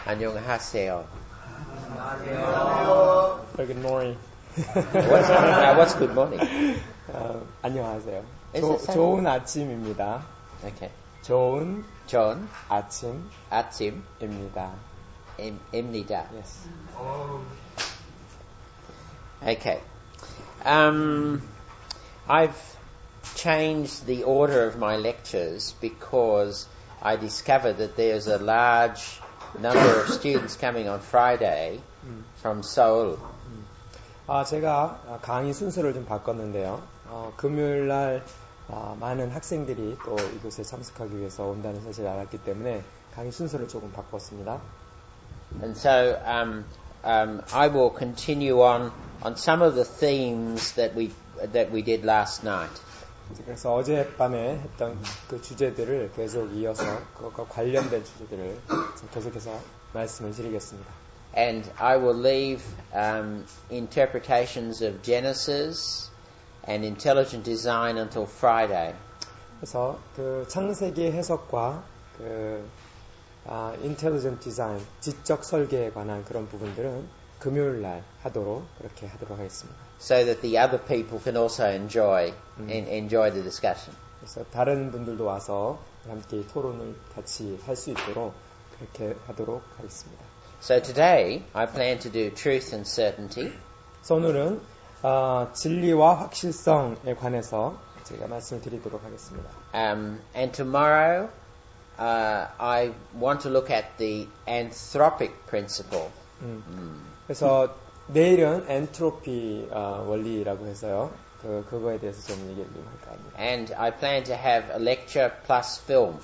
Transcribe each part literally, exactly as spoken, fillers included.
안녕하세요. 안녕하세요. Good morning. What's, uh, what's good morning? 어, 안녕하세요. Is 조, it 좋은 아침입니다. Okay. 좋은 좋은 아침 아침입니다. 입니다. 입니다. Yes. Okay. Um, I've changed the order of my lectures because I discovered that there's a large number of students coming on Friday from Seoul. 아, 제가 강의 순서를 좀 바꿨는데요. 어, 금요일 날 어, 많은 학생들이 또 이곳에 참석하기 위해서 온다는 사실을 알았기 때문에 강의 순서를 조금 바꿨습니다. And so um, um, I will continue on on some of the themes that we that we did last night. 그래서 어젯밤에 했던 그 주제들을 계속 이어서 그것과 관련된 주제들을 계속해서 말씀을 드리겠습니다. And I will leave um, interpretations of Genesis and intelligent design until Friday. 그래서 그 창세기 해석과 그 아, intelligent design, 지적 설계에 관한 그런 부분들은 금요일 날 하도록 그렇게 하도록 하겠습니다. So that the other people can also enjoy 음. and enjoy the discussion. 그래서 다른 분들도 와서 함께 토론을 같이 할 수 있도록 그렇게 하도록 하겠습니다. So today I plan to do truth and certainty. 그래서 오늘은 어, 진리와 확실성에 관해서 제가 말씀을 드리도록 하겠습니다. Um, and tomorrow uh, I want to look at the anthropic principle. 음. 음. 그래서 내일은 엔트로피 어, 원리라고 해서요. 그 그거에 대해서 좀 얘기를 좀 할까 합니다. And I plan to have a lecture plus film.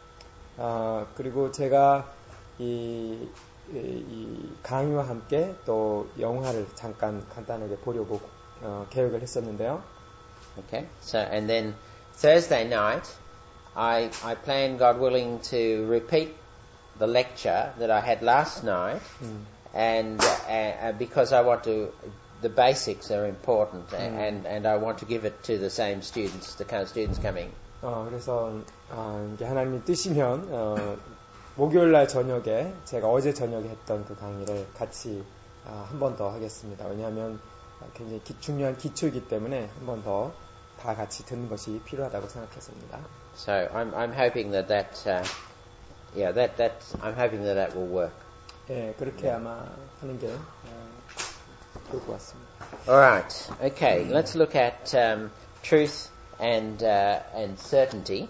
어, 그리고 제가 이, 이, 이 강의와 함께 또 영화를 잠깐 간단하게 보려고 어, 계획을 했었는데요. Okay. So and then Thursday night, I I plan, God willing, to repeat the lecture that I had last night, 음. and uh, because I want to, the basics are important, 음. and and I want to give it to the same students, the kind of students coming. 어, 그래서 어, 이게 하나님이 뜻이면 어, 목요일 날 저녁에 제가 어제 저녁에 했던 그 강의를 같이 어, 한 번 더 하겠습니다. 왜냐하면 굉장히 기, 중요한 기초이기 때문에 한 번 더 다 같이 듣는 것이 필요하다고 생각했습니다. So I'm I'm hoping that that uh, yeah that that I'm hoping that that will work. 예, 그렇게 아마 하는 게 어, 좋을 것 같습니다. All right. Okay. Let's look at um, truth and uh, and certainty.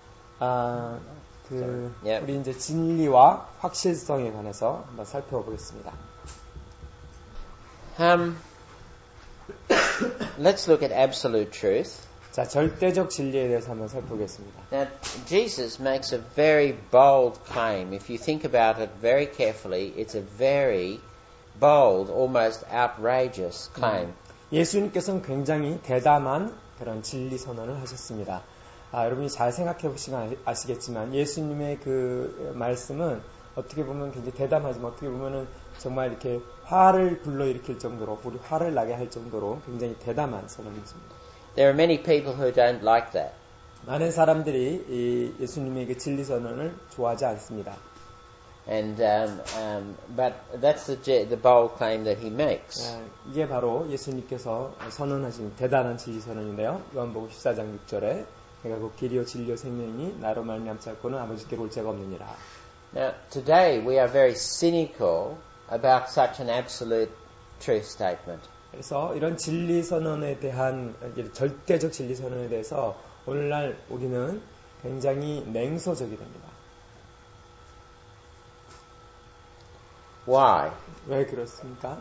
아, 그 Yeah. 우리 이제 진리와 확실성에 관해서 한번 살펴보겠습니다. Um, let's look at absolute truth. 자, 절대적 진리에 대해서 한번 살펴보겠습니다. Now, Jesus makes a very bold claim. If you think about it very carefully, it's a very bold, almost outrageous claim. 예수님께서는 굉장히 대담한 그런 진리 선언을 하셨습니다. 아, 여러분이 잘 생각해 보시면 아시겠지만 예수님의 그 말씀은 어떻게 보면 굉장히 대담하지만 어떻게 보면은 정말 이렇게 화를 불러일으킬 정도로 우리 화를 나게 할 정도로 굉장히 대담한 선언이었습니다. There are many people who don't like that. 많은 사람들이 이 예수님의 그 진리 선언을 좋아하지 않습니다. And um, um, but that's the the bold claim that he makes. 아, 이게 바로 예수님께서 선언하신 대단한 진리 선언인데요. 요한복음 십사 장 육 절에 내가 곧 길이요 진리요 생명이니 나로 말미암지 않고는 아버지께로 올 자가 없느니라. Now, today we are very cynical about such an absolute truth statement. 그래서 이런 진리 선언에 대한 절대적 진리 선언에 대해서 오늘날 우리는 굉장히 냉소적이 됩니다. Why? 왜 그렇습니까?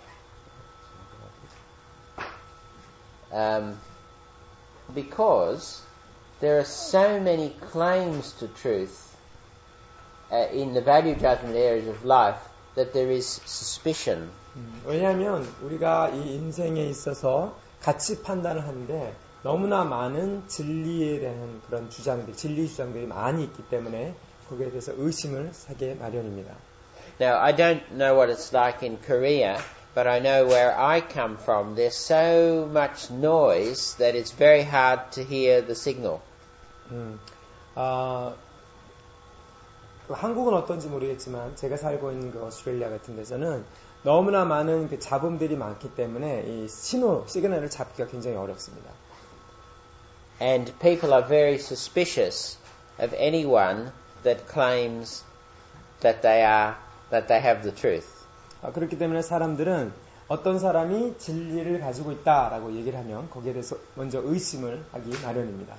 Um, because there are so many claims to truth uh, in the value judgment areas of life that there is suspicion. 음, 왜냐하면 우리가 이 인생에 있어서 가치 판단을 하는데 너무나 많은 진리에 대한 그런 주장들, 진리 주장들이 많이 있기 때문에 거기에 대해서 의심을 사게 마련입니다. Now, I don't know what it's like in Korea, but I know where I come from, there's so much noise that it's very hard to hear the signal. 음, 아, 그 한국은 어떤지 모르겠지만 제가 살고 있는 그 오스트레일리아 같은 데서는 너무나 많은 그 잡음들이 많기 때문에 이 신호, 시그널을 잡기가 굉장히 어렵습니다. And people are very suspicious of anyone that claims that they are, that they have the truth. 아, 그렇기 때문에 사람들은 어떤 사람이 진리를 가지고 있다라고 얘기를 하면 거기에 대해서 먼저 의심을 하기 마련입니다.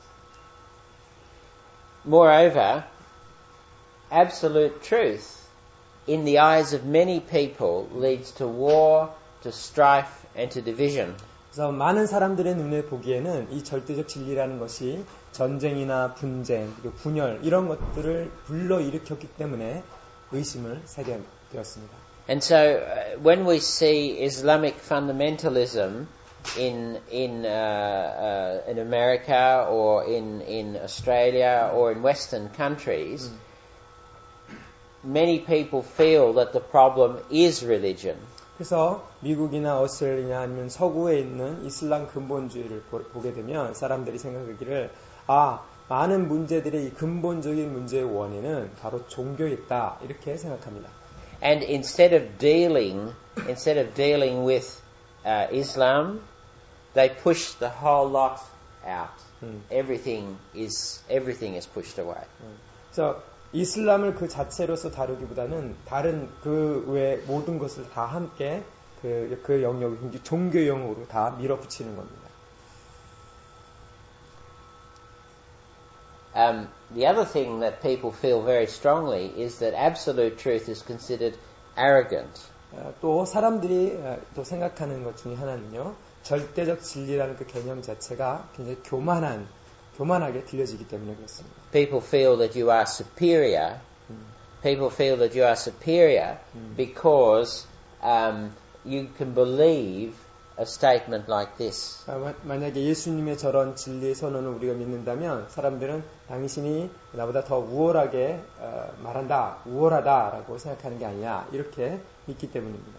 Moreover, absolute truth in the eyes of many people leads to war, to strife, and to division. 그래서 많은 사람들의 눈에 보기에는 이 절대적 진리라는 것이 전쟁이나 분쟁, 그리고 분열 이런 것들을 불러일으켰기 때문에 의심을 사게 되었습니다. And so, uh, when we see Islamic fundamentalism in in uh, uh, in America or in in Australia or in Western countries, mm. many people feel that the problem is religion. 그래서 미국이나 오스트레일리아 아니면 서구에 있는 이슬람 근본주의를 보, 보게 되면 사람들이 생각하기를 아 많은 문제들의 이 근본적인 문제의 원인은 바로 종교에 있다 이렇게 생각합니다. And instead of dealing instead of dealing with uh, Islam, they push the whole lot out. 음. Everything is everything is pushed away. 음. 그래서 이슬람을 그 자체로서 다루기보다는 다른 그 외 모든 것을 다 함께 그, 그 영역을 종교 용어로 다 밀어붙이는 겁니다. Um, the other thing that people feel very strongly is that absolute truth is considered arrogant. 어, 또 사람들이 어, 또 생각하는 것 중에 하나는요, 절대적 진리라는 그 개념 자체가 굉장히 교만한, 교만하게 들려지기 때문에 그렇습니다. People feel that you are superior. 음. People feel that you are superior 음. because um, you can believe a statement like this. 아, 만약에 예수님의 저런 진리의 선언을 우리가 믿는다면 사람들은 당신이 나보다 더 우월하게 어, 말한다, 우월하다라고 생각하는 게 아니야 이렇게 믿기 때문입니다.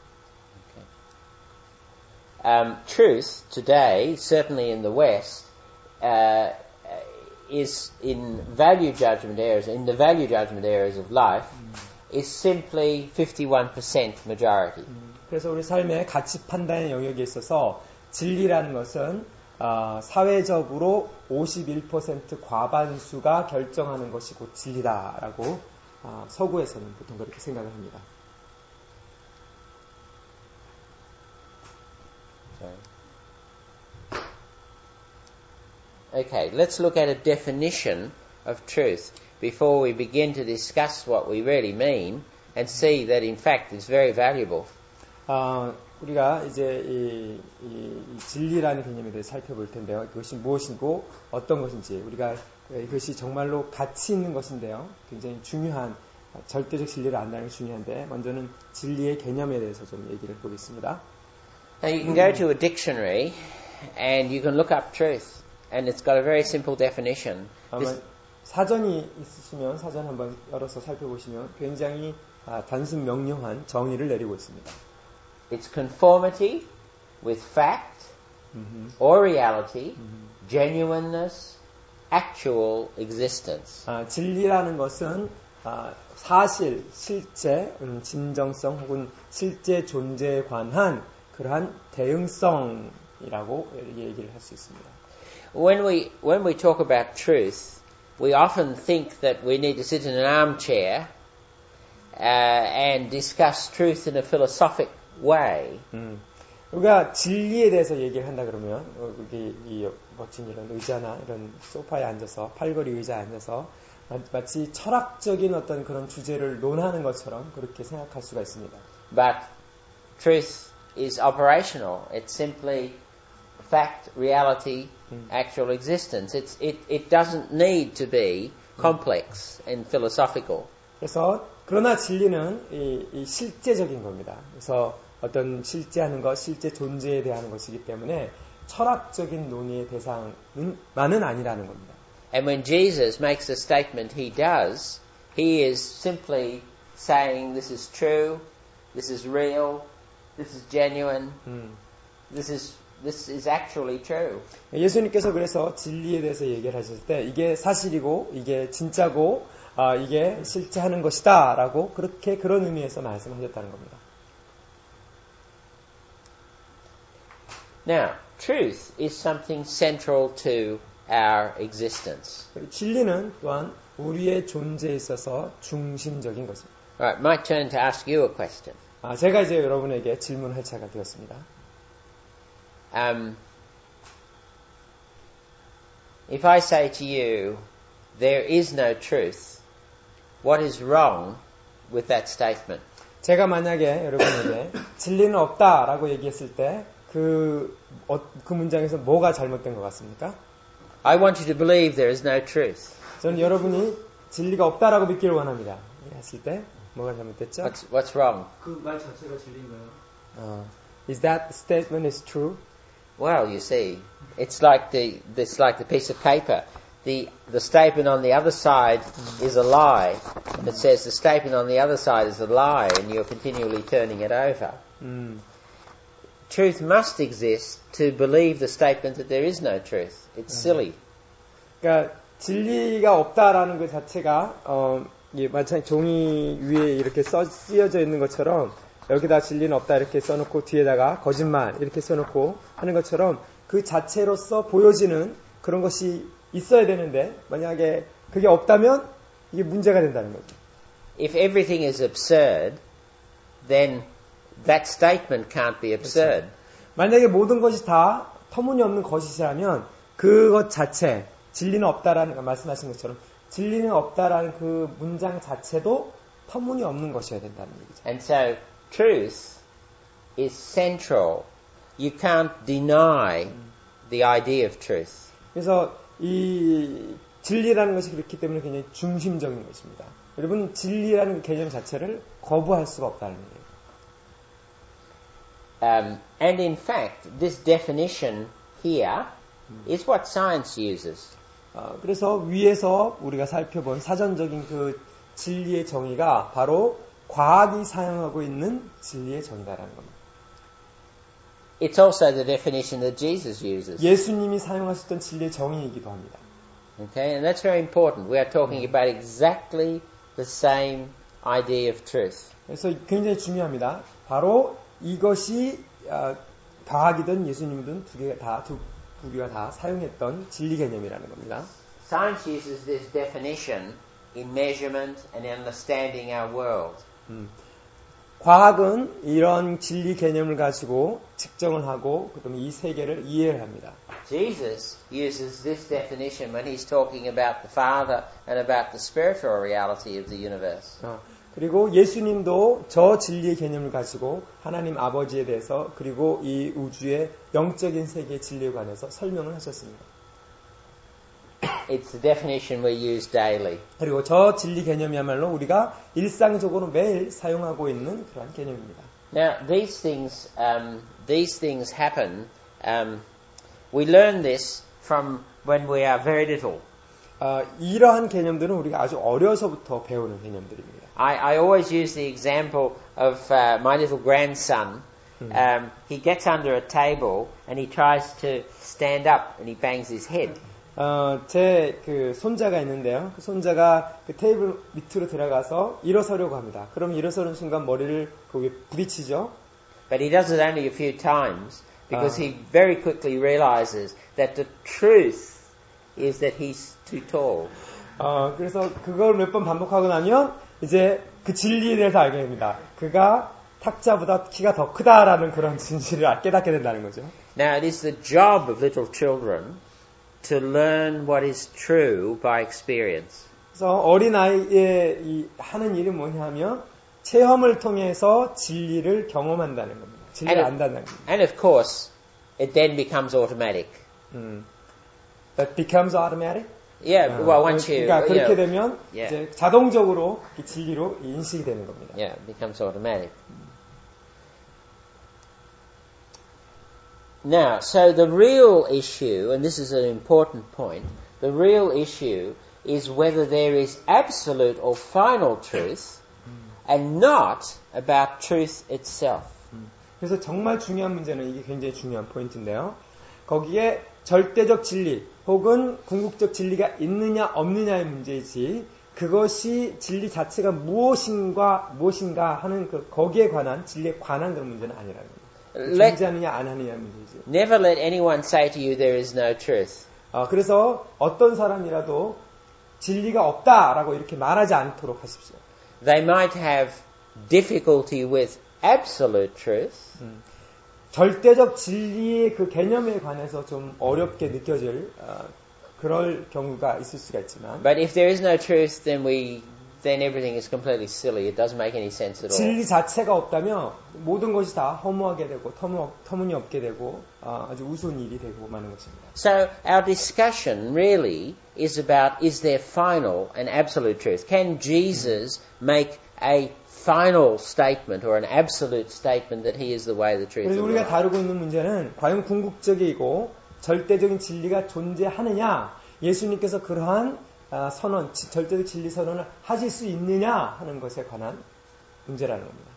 Okay. Um, truth today, certainly in the West, uh, is in value judgment areas, in the value judgment areas of life, 음. is simply fifty-one percent majority. 음. 그래서 우리 삶의 가치 판단의 영역에 있어서 진리라는 것은 어, 사회적으로 오십일 퍼센트 과반수가 결정하는 것이 곧 진리다라고 어, 서구에서는 보통 그렇게 생각을 합니다. Okay, let's look at a definition of truth before we begin to discuss what we really mean and see that in fact it's very valuable. 어, 우리가 이제 이, 이, 이 진리라는 개념에 대해 살펴볼 텐데요. 그것이 무엇이고 어떤 것인지 우리가 이것이 정말로 가치 있는 것인데요. 굉장히 중요한 절대적 진리를 안다는 게 중요한데 먼저는 진리의 개념에 대해서 좀 얘기를 보겠습니다. Now you can go to a dictionary and you can look up truth and it's got a very simple definition. 아마 사전이 있으시면 사전 한번 열어서 살펴보시면 굉장히 아, 단순 명료한 정의를 내리고 있습니다. It's conformity with fact mm-hmm. or reality, mm-hmm. genuineness, actual existence. 아, 진리라는 것은 아, 사실, 실제, 음, 진정성 혹은 실제 존재에 관한 그러한 대응성이라고 얘기를 할 수 있습니다. When we when we talk about truth, we often think that we need to sit in an armchair uh, and discuss truth in a philosophic way. 음, 우리가 진리에 대해서 얘기를 한다 그러면 여기 이 멋진 이런 의자나 이런 소파에 앉아서 팔걸이 의자에 앉아서 마치 철학적인 어떤 그런 주제를 논하는 것처럼 그렇게 생각할 수가 있습니다. But truth is operational. It's simply fact, reality, 음. actual existence. It's, it, it doesn't need to be complex 음. and philosophical. 그래서 그러나 진리는 이, 이 실제적인 겁니다. 그래서 어떤 실제하는 것, 실제 존재에 대한 것이기 때문에 철학적인 논의의 대상만은 아니라는 겁니다. And when Jesus makes the statement he does, he is simply saying this is true, this is real, this is genuine, 음. this is this is actually true. 예수님께서 그래서 진리에 대해서 얘기를 하실 때 이게 사실이고 이게 진짜고 아, 이게 실제 하는 것이다라고 그렇게 그런 의미에서 말씀하셨다는 겁니다. Now, truth is something central to our existence. 진리는 또한 우리의 존재에 있어서 중심적인 것입니다. Right, my turn to ask you a question. 아, 제가 이제 여러분에게 질문할 차가 되었습니다. Um, if I say to you, there is no truth, what is wrong with that statement? 제가 만약에 여러분에게 진리는 없다라고 얘기했을 때 그, 어, 그 문장에서 뭐가 잘못된 것 같습니까? I want you to believe there is no truth. 저는 여러분이 진리가 없다라고 믿기를 원합니다. 했을 때 뭐가 잘못됐죠? What's, what's wrong? 그 말 자체가 진리인가요? Uh, is that statement is true? Well, you see, it's like the it's like the piece of paper. The the statement on the other side is a lie, and it says the statement on the other side is a lie, and you're continually turning it over. 음, Truth must exist to believe the statement that there is no truth. It's silly. 그러니까 진리가 없다라는 것 자체가 어, 예, 마찬가지 종이 위에 이렇게 써, 쓰여져 있는 것처럼 여기다 진리는 없다 이렇게 써놓고 뒤에다가 거짓말 이렇게 써놓고 하는 것처럼 그 자체로서 보여지는 그런 것이 있어야 되는데 만약에 그게 없다면 이게 문제가 된다는 거죠. If everything is absurd, then that statement can't be absurd. 만약에 모든 것이 다 터무니없는 것이라면 그것 자체 진리는 없다라는 거 말씀하신 것처럼 진리는 없다라는 그 문장 자체도 터무니없는 것이어야 된다는 얘기죠. And so truth is central. You can't deny the idea of truth. 그래서 이 진리라는 것이 그렇기 때문에 굉장히 중심적인 것입니다. 여러분 진리라는 개념 자체를 거부할 수가 없다는 얘기예요. Um, and in fact, this definition here is what science uses. 어, 그래서 위에서 우리가 살펴본 사전적인 그 진리의 정의가 바로 과학이 사용하고 있는 진리의 정의다라는 겁니다. It's also the definition that Jesus uses. 예수님이 사용하셨던 진리의 정의이기도 합니다. Okay, and that's very important. We are talking about exactly the same idea of truth. 그래서 굉장히 중요합니다. 바로 이것이 어, 과학이든 예수님이든 두 개가 다 두, 두 개가 다 사용했던 진리 개념이라는 겁니다. Science uses this definition in measurement and understanding our world. 음. 과학은 이런 진리 개념을 가지고 측정을 하고 그다음에 이 세계를 이해를 합니다. Jesus uses this definition when he's talking about the Father and about the spiritual reality of the universe. 어, 그리고 예수님도 저 진리의 개념을 가지고 하나님 아버지에 대해서 그리고 이 우주의 영적인 세계의 진리에 관해서 설명을 하셨습니다. It's the definition we use daily. 그리고 저 진리 개념이야말로 우리가 일상적으로 매일 사용하고 있는 그러한 개념입니다. Now, these things, um, these things happen. Um, we learn this from when we are very little. 어, 이러한 개념들은 우리가 아주 어려서부터 배우는 개념들입니다. I, I always use the example of uh, my little grandson. Um, he gets under a table and he tries to stand up and he bangs his head. 어, 제 그 손자가 있는데요. 그 손자가 그 테이블 밑으로 들어가서 일어서려고 합니다. 그럼 일어서는 순간 머리를 거기에 부딪히죠. But he does it only a few times because 아. he very quickly realizes that the truth is that he's too tall. 어, 그래서 그걸 몇 번 반복하고 나면 이제 그 진리에 대해서 알게 됩니다. 그가 탁자보다 키가 더 크다라는 그런 진실을 깨닫게 된다는 거죠. Now, it is the job of little children to learn what is true by experience. 그래서 어린 아이의 이 하는 일이 뭐냐면 체험을 통해서 진리를 경험한다는 겁니다. 진리를 And, 안다는 겁니다. and of course, it then becomes automatic. 음. That becomes automatic. Yeah, well, once you, 그러니까 you 그렇게 know, 되면 yeah. 이제 자동적으로 이 진리로 인식이 되는 겁니다. yeah, it becomes automatic. Now, so the real issue, and this is an important point, the real issue is whether there is absolute or final truth and not about truth itself. 그래서 정말 중요한 문제는 이게 굉장히 중요한 포인트인데요. 거기에 절대적 진리 혹은 궁극적 진리가 있느냐 없느냐의 문제이지 그것이 진리 자체가 무엇인가 무엇인가 하는 그 거기에 관한 진리에 관한 그런 문제는 아니라는 겁니다. 존재하느냐 안 하느냐 문제죠. Never let anyone say to you there is no truth. 어, 그래서 어떤 사람이라도 진리가 없다라고 이렇게 말하지 않도록 하십시오. They might have difficulty with absolute truth. 음, 절대적 진리의 그 개념에 관해서 좀 어렵게 느껴질 어, 그럴 경우가 있을 수가 있지만 But if there is no truth, then we, then everything is completely silly. It doesn't make any sense at all. 진리 자체가 없다면 모든 것이 다 허무하게 되고 터무, 터무니없게 되고 어, 아주 우스운 일이 되고 마는 것입니다. So our discussion really is about, is there final and absolute truth? Can Jesus make a final statement or an absolute statement that he is the way, the truth, 그래서 and the 우리가 life? 다루고 있는 문제는 과연 궁극적이고 절대적인 진리가 존재하느냐, 예수님께서 그러한 아, 선언, 절대적 진리 선언을 하실 수 있느냐 하는 것에 관한 문제라는 겁니다.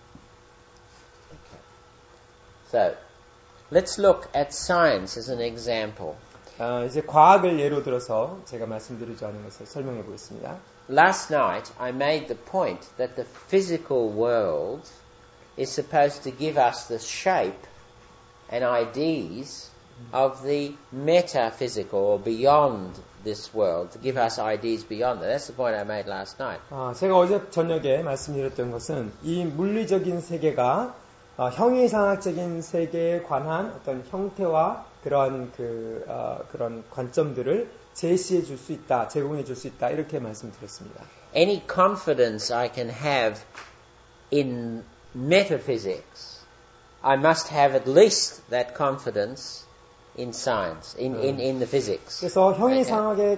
So, let's look at science as an example. 아, 이제 과학을 예로 들어서 제가 말씀드리지 않은 것을 설명해 보겠습니다. Last night I made the point that the physical world is supposed to give us the shape and ideas of the metaphysical or beyond this world, to give us ideas beyond that. That's the point I made last night. 아, 제가 어제 저녁에 말씀드렸던 것은 이 물리적인 세계가 어, 형이상학적인 세계에 관한 어떤 형태와 그런 그 어, 그런 관점들을 제시해 줄 수 있다, 제공해 줄 수 있다 이렇게 말씀드렸습니다. Any confidence I can have in metaphysics, I must have at least that confidence in science, in, in, in the physics. 그래서 형이상학에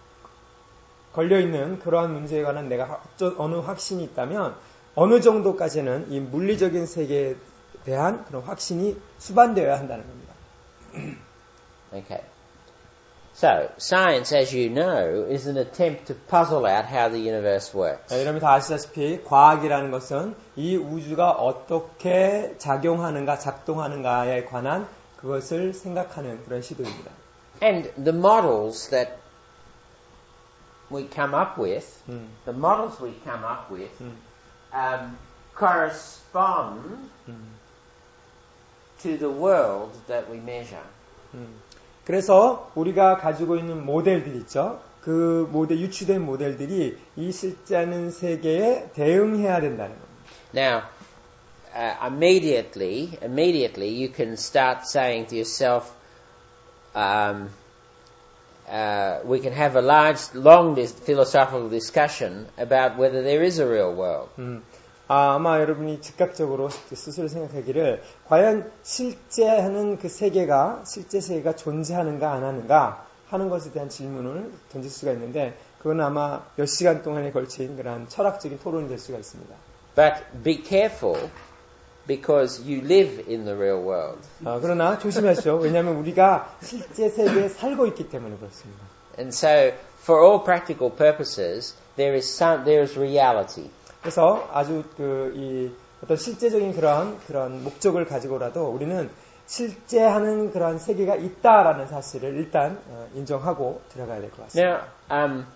걸려 있는 그러한 문제에 관한 내가 어느 확신이 있다면 어느 정도까지는 이 물리적인 세계에 대한 그런 확신이 수반되어야 한다는 겁니다. Okay. So, science, as you know, is an attempt to puzzle out how the universe works. 자, 여러분 다 아시다시피 과학이라는 것은 이 우주가 어떻게 작용하는가, 작동하는가에 관한 그것을 생각하는 그런 시도입니다. And the models that we come up with, 음. the models we come up with, 음. um, correspond 음. to the world that we measure. 음. 그래서 우리가 가지고 있는 모델들 있죠. 그 모델, 유추된 모델들이 이 실제하는 세계에 대응해야 된다는 겁니다. Now, uh, immediately, immediately you can start saying to yourself, um, uh, we can have a large, long dis- philosophical discussion about whether there is a real world. 음. 아, 아마 여러분이 즉각적으로 스스로 생각하기를 과연 실제하는 그 세계가 실제 세계가 존재하는가 안 하는가 하는 것에 대한 질문을 던질 수가 있는데 그건 아마 몇 시간 동안에 걸친 그런 철학적인 토론이 될 수가 있습니다. But be careful because you live in the real world. 아, 그러나 조심하시오. 왜냐하면 우리가 실제 세계에 살고 있기 때문에 그렇습니다. And so, for all practical purposes, there is some, there is reality. 그래서 아주 그 이 어떤 실제적인 그런 그런 목적을 가지고라도 우리는 실제 하는 그런 세계가 있다라는 사실을 일단 어, 인정하고 들어가야 될 것 같습니다. Now, um,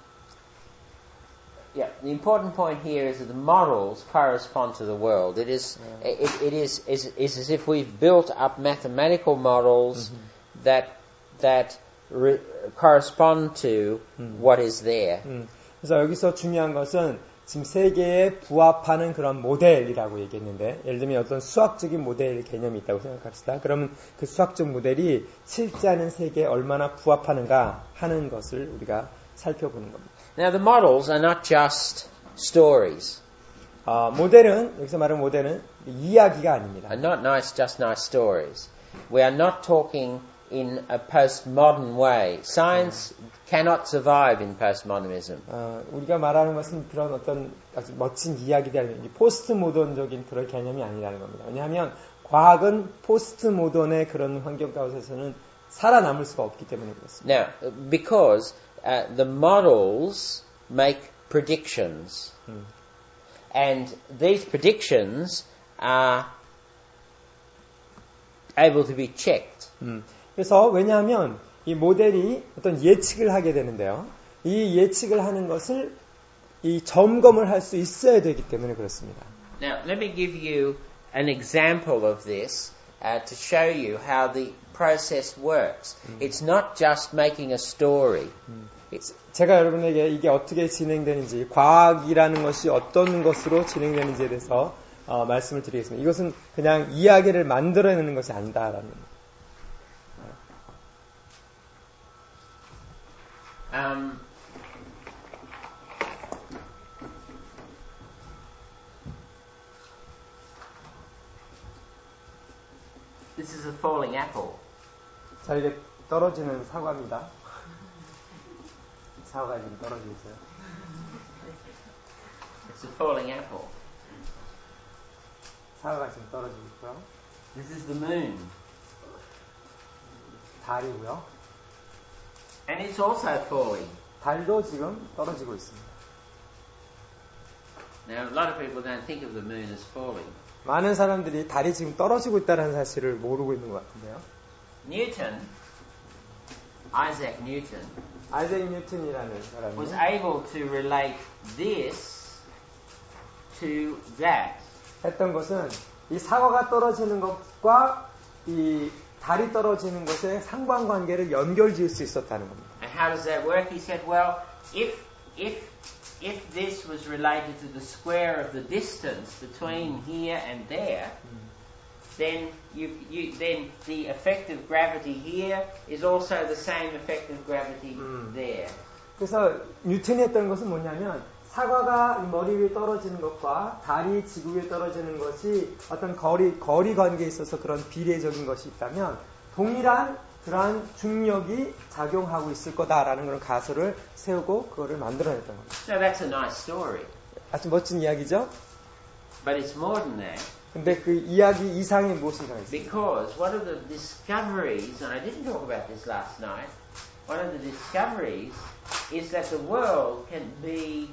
yeah, the important point here is that the models correspond to the world. It is, yeah. it, it is, is, is as if we've built up mathematical models mm-hmm. that that re, correspond to mm. what is there. 음, 그래서 여기서 중요한 것은 지금 세계에 부합하는 그런 모델이라고 얘기했는데 예를 들면 어떤 수학적인 모델 개념이 있다고 생각합시다. 그러면 그 수학적 모델이 실제하는 세계에 얼마나 부합하는가 하는 것을 우리가 살펴보는 겁니다. Now the models are not just stories. 어, 모델은 여기서 말하는 모델은 이야기가 아닙니다. Are not nice, just nice stories. We are not talking in a postmodern way. Science 음. cannot survive in postmodernism. 어, 우리가 말하는 것은 그런 어떤 아주 멋진 이야기들, 포스트 모던적인 그런 개념이 아니라는 겁니다. 왜냐하면 과학은 포스트 모던의 그런 환경 가운데서는 살아남을 수가 없기 때문에 그렇습니다. Now, because uh, the models make predictions, 음. and these predictions are able to be checked. 음. 그래서 왜냐하면 이 모델이 어떤 예측을 하게 되는데요. 이 예측을 하는 것을 이 점검을 할 수 있어야 되기 때문에 그렇습니다. Now, let me give you an example of this uh, to show you how the process works. 음. It's not just making a story. 음. 제가 여러분에게 이게 어떻게 진행되는지, 과학이라는 것이 어떤 것으로 진행되는지에 대해서 어, 말씀을 드리겠습니다. 이것은 그냥 이야기를 만들어내는 것이 아니다라는. Um, this is a falling apple. 자, 이게 떨어지는 사과입니다. 사과가 지금 떨어지고 있어요. It's a falling apple. 사과가 지금 떨어지고 있고요. This is the moon. 달이고요. And it's also falling. 달도 지금 떨어지고 있습니다. Now, a lot of people don't think of the moon as falling. 많은 사람들이 달이 지금 떨어지고 있다는 사실을 모르고 있는 것 같은데요. Newton, Isaac Newton, 아이작 뉴턴이라는 사람이 was able to relate this to that. 했던 것은 이 사과가 떨어지는 것과 이 달이 떨어지는 것의 상관관계를 연결지을 수 있었다는 겁니다. And how does that work? He said, well, if if if this was related to the square of the distance between here and there, then you, you then the effective gravity here is also the same effective gravity 음. there. 그래서 뉴턴이 했던 것은 뭐냐면 사과가 머리 위에 떨어지는 것과 달이 지구 위에 떨어지는 것이 어떤 거리 거리 관계에 있어서 그런 비례적인 것이 있다면 동일한 그러한 중력이 작용하고 있을 거다라는 그런 가설을 세우고 그거를 만들어냈던 겁니다. So that's a nice story. 아주 멋진 이야기죠? But it's more than that. 근데 그 이야기 이상이 무엇인가 있습니다. Because one of the discoveries, and I didn't talk about this last night, one of the discoveries is that the world can be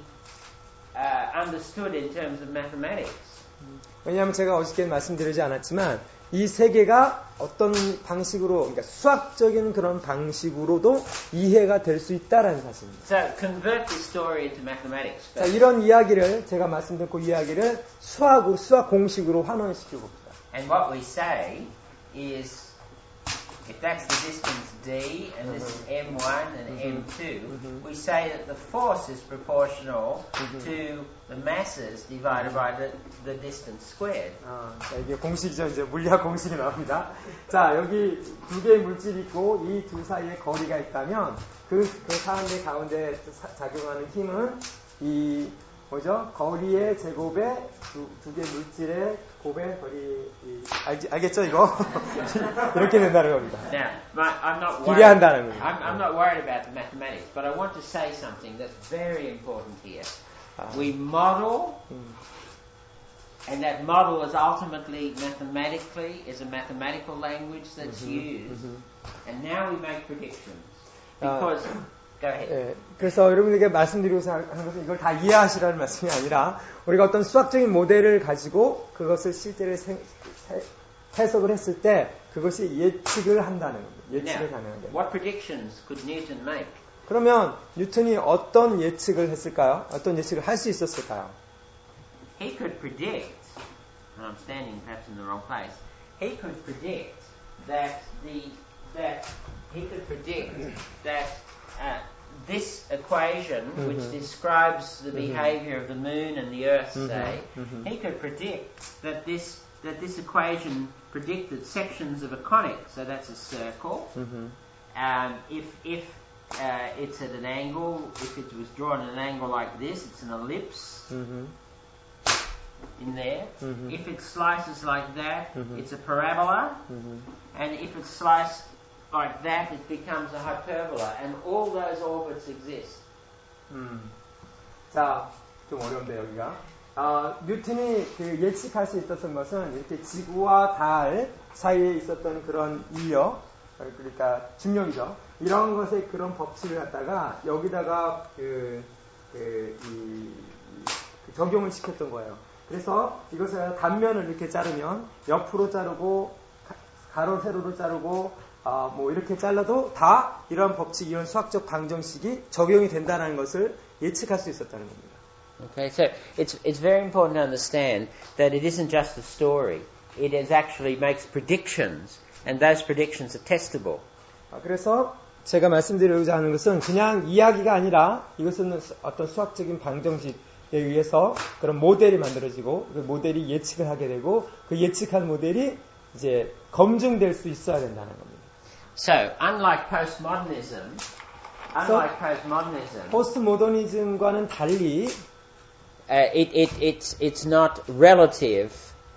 uh, understood in terms of mathematics. 왜냐하면 제가 어저께 말씀드리지 않았지만 이 세계가 어떤 방식으로, 그러니까 수학적인 그런 방식으로도 이해가 될 수 있다라는 사실입니다. So convert this story into mathematics. 자, 이런 이야기를 제가 말씀드린 그 이야기를 수학으로, 수학 공식으로 환원시켜 봅니다. And what we say is, if that's the distance d, and this is m one and m two, we say that the force is proportional to the masses divided by the, the distance squared. 아, 자, 이게 공식이죠. 이제 물리학 공식이 나옵니다. 자, 여기 두 개의 물질이 있고 이 두 사이에 거리가 있다면 그, 그 사람들 가운데 작용하는 힘은 이 뭐죠? 거리의 제곱에 두, 두 개 물질의 곱의 거리, 이, 알, 알겠죠, 이거? 이렇게 된다는 겁니다. Now, my, I'm not worried. 비례한다는 겁니다. I'm, I'm not worried about the mathematics, but I want to say something that's very important here. 아. We model, 음. and that model is ultimately mathematically, is a mathematical language that's mm-hmm, used, mm-hmm. and now we make predictions. Because, uh, go ahead. 예, 그래서 여러분에게 말씀드리고자 하는 것은 이걸 다 이해하시라는 말씀이 아니라 우리가 어떤 수학적인 모델을 가지고 그것을 실제로 생, 세, 해석을 했을 때 그것이 예측을 한다는 겁니다. 예측을 Now, 가능하게. what predictions could Newton make? 그러면 뉴턴이 어떤 예측을 했을까요? 어떤 예측을 할 수 있었을까요? He could predict, and I'm standing perhaps in the wrong place, he could predict that the, that, he could predict that uh, this equation, mm-hmm. which describes the mm-hmm. behavior of the moon and the earth, mm-hmm. say, mm-hmm. he could predict that this, that this equation predicted sections of a conic, so that's a circle. Mm-hmm. Um, if, if uh, it's at an angle, if it was drawn at an angle like this, it's an ellipse. Mm-hmm. In there. Mm-hmm. If it slices like that, mm-hmm. it's a parabola. Mm-hmm. And if it's sliced like that, it becomes a hyperbola. And all those orbits exist. 음. 자, 좀 어려운데 여기가. 어, 뉴턴이 그 예측할 수 있었던 것은 이렇게 지구와 달 사이에 있었던 그런 인력, 그러니까 중력이죠. 이런 것의 그런 법칙을 갖다가 여기다가 그, 그, 이, 그 적용을 시켰던 거예요. 그래서 이것을 단면을 이렇게 자르면 옆으로 자르고 가로 세로로 자르고 어, 뭐 이렇게 잘라도 다 이런 법칙, 이런 수학적 방정식이 적용이 된다는 것을 예측할 수 있었다는 겁니다. Okay, so it's it's very important to understand that it isn't just a story. It is actually makes predictions, and those predictions are testable. 그래서 제가 말씀드리고자 하는 것은 그냥 이야기가 아니라 이것은 어떤 수학적인 방정식에 의해서 그런 모델이 만들어지고 그 모델이 예측을 하게 되고 그 예측한 모델이 이제 검증될 수 있어야 된다는 겁니다. So, unlike postmodernism, unlike postmodernism, 포스트모더니즘과는 달리 uh, it it it's it's not relative.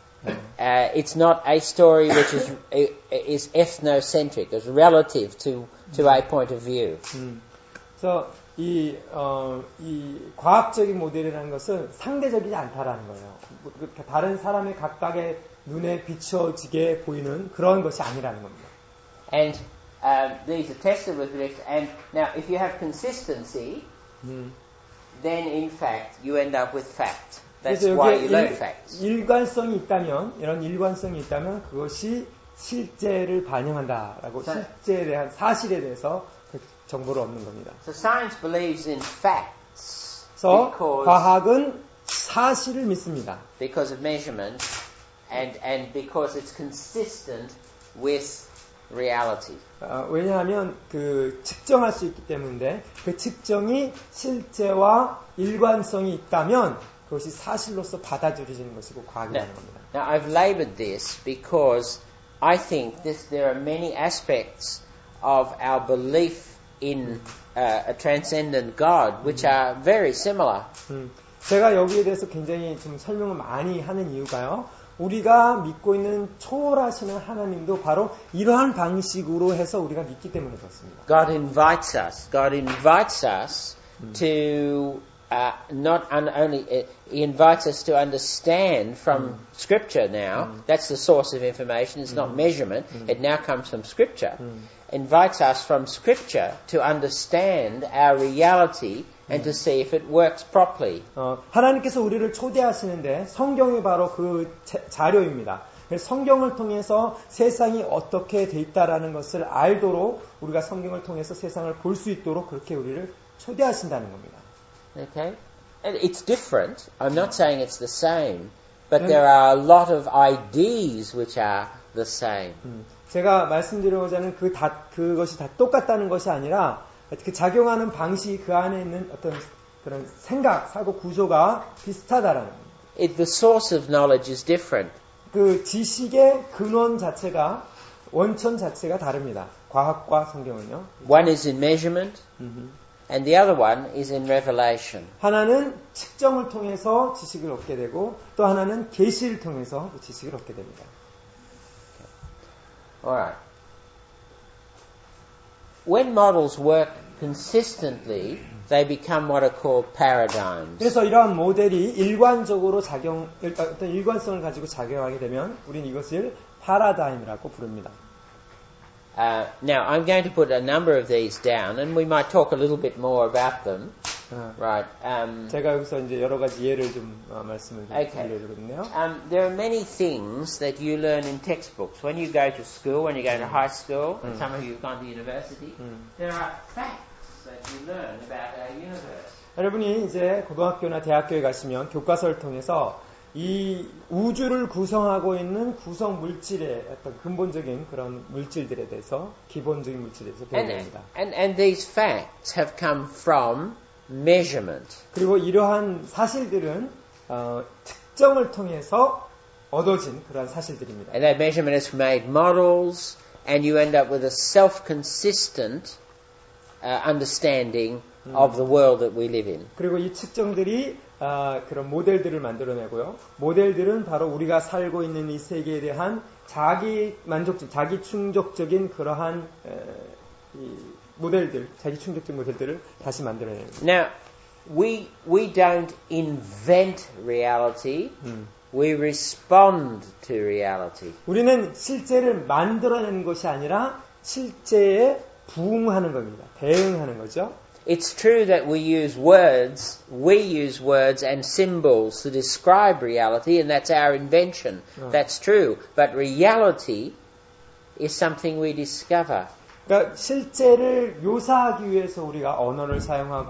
Uh, it's not a story which is is ethnocentric. It's relative to to a point of view. 음, 그래서 이, 어, 이 과학적인 모델이라는 것은 상대적이지 않다라는 거예요. 다른 사람의 각각의 눈에 비춰지게 보이는 그런 것이 아니라는 겁니다. And um, these are tested with predictions. And now, if you have consistency, 음. then in fact you end up with fact. That's 그래서 why you 여기에 learn 일, facts. 일관성이 있다면, 이런 일관성이 있다면 그것이 실제를 반영한다라고 자, 실제에 대한 사실에 대해서 정보를 얻는 겁니다. So science believes in facts 그래서 because, 과학은 사실을 믿습니다. because of measurement and, and because it's consistent with reality. 어, 왜냐하면 그 측정할 수 있기 때문에 그 측정이 실제와 일관성이 있다면 그것이 사실로서 받아들여지는 것이고 과학이라는 Now, 겁니다. now I've laboured this because I think this, there are many aspects of our belief in uh, a transcendent God which are very similar. 음, 제가 여기에 대해서 굉장히 좀 설명을 많이 하는 이유가요. 우리가 믿고 있는 초월하시는 하나님도 바로 이러한 방식으로 해서 우리가 믿기 때문에 그렇습니다. God invites us. God invites us 음. to uh, not un- only uh, He invites us to understand from 음. Scripture now. 음. That's the source of information. It's 음. not measurement. 음. It now comes from Scripture. 음. Invites us from Scripture to understand our reality and to see if it works properly. 어, 하나님께서 우리를 초대하시는데 성경이 바로 그 자, 자료입니다. 성경을 통해서 세상이 어떻게 돼 있다라는 것을 알도록 우리가 성경을 통해서 세상을 볼 수 있도록 그렇게 우리를 초대하신다는 겁니다. Okay? And it's different. I'm not saying it's the same, but there are a lot of ideas which are the same. 음, 제가 말씀드리고자 하는 그 다, 그것이 다 똑같다는 것이 아니라 그 작용하는 방식이 그 안에 있는 어떤 그런 생각, 사고 구조가 비슷하다라는 겁니다. It, the source of knowledge is different. 그 지식의 근원 자체가 원천 자체가 다릅니다. 과학과 성경은요. One is in measurement, 음흠. and the other one is in revelation. 하나는 측정을 통해서 지식을 얻게 되고 또 하나는 계시를 통해서 그 지식을 얻게 됩니다. All right. When models work consistently, they become what are called paradigms. 그래서 이러한 모델이 일관적으로 작용, 어떤 일관성을 가지고 작용하게 되면 우리는 이것을 파라다임이라고 부릅니다. Uh, now, I'm going to put a number of these down, and we might talk a little bit more about them. 어, Right. Um, 제가 여기서 이제 여러 가지 예를 좀 어, 말씀을 좀 Okay. 드리려거든요. um, there are many things that you learn in textbooks. When you go to school, when you go to high school, and Mm. some of you have gone to university, Mm. there are facts that you learn about our universe. 여러분이 이제 고등학교나 대학교에 가시면 교과서를 통해서 이 우주를 구성하고 있는 구성 물질의 어떤 근본적인 그런 물질들에 대해서 기본적인 물질에 대해서 배우게 And, 됩니다. and, and these facts have come from measurement. 그리고 이러한 사실들은 어, 특정을 통해서 얻어진 그러한 사실들입니다. And that measurement has made models, and you end up with a self-consistent uh, understanding Mm. of the world that we live in. 그리고 이 측정들이 아, 그런 모델들을 만들어내고요. 모델들은 바로 우리가 살고 있는 이 세계에 대한 자기 만족적, 자기 충족적인 그러한 에, 이 모델들, 자기 충족적 모델들을 다시 만들어냅니다. Now, we we don't invent reality. 음. We respond to reality. 우리는 실제를 만들어내는 것이 아니라 실제에 부응하는 겁니다. 대응하는 거죠. It's true that we use words, we use words and symbols to describe reality, and that's our invention. 어. That's true. But reality is something we discover. 그러니까 실제를 묘사하기 위해서 우리가 언어를 사용하고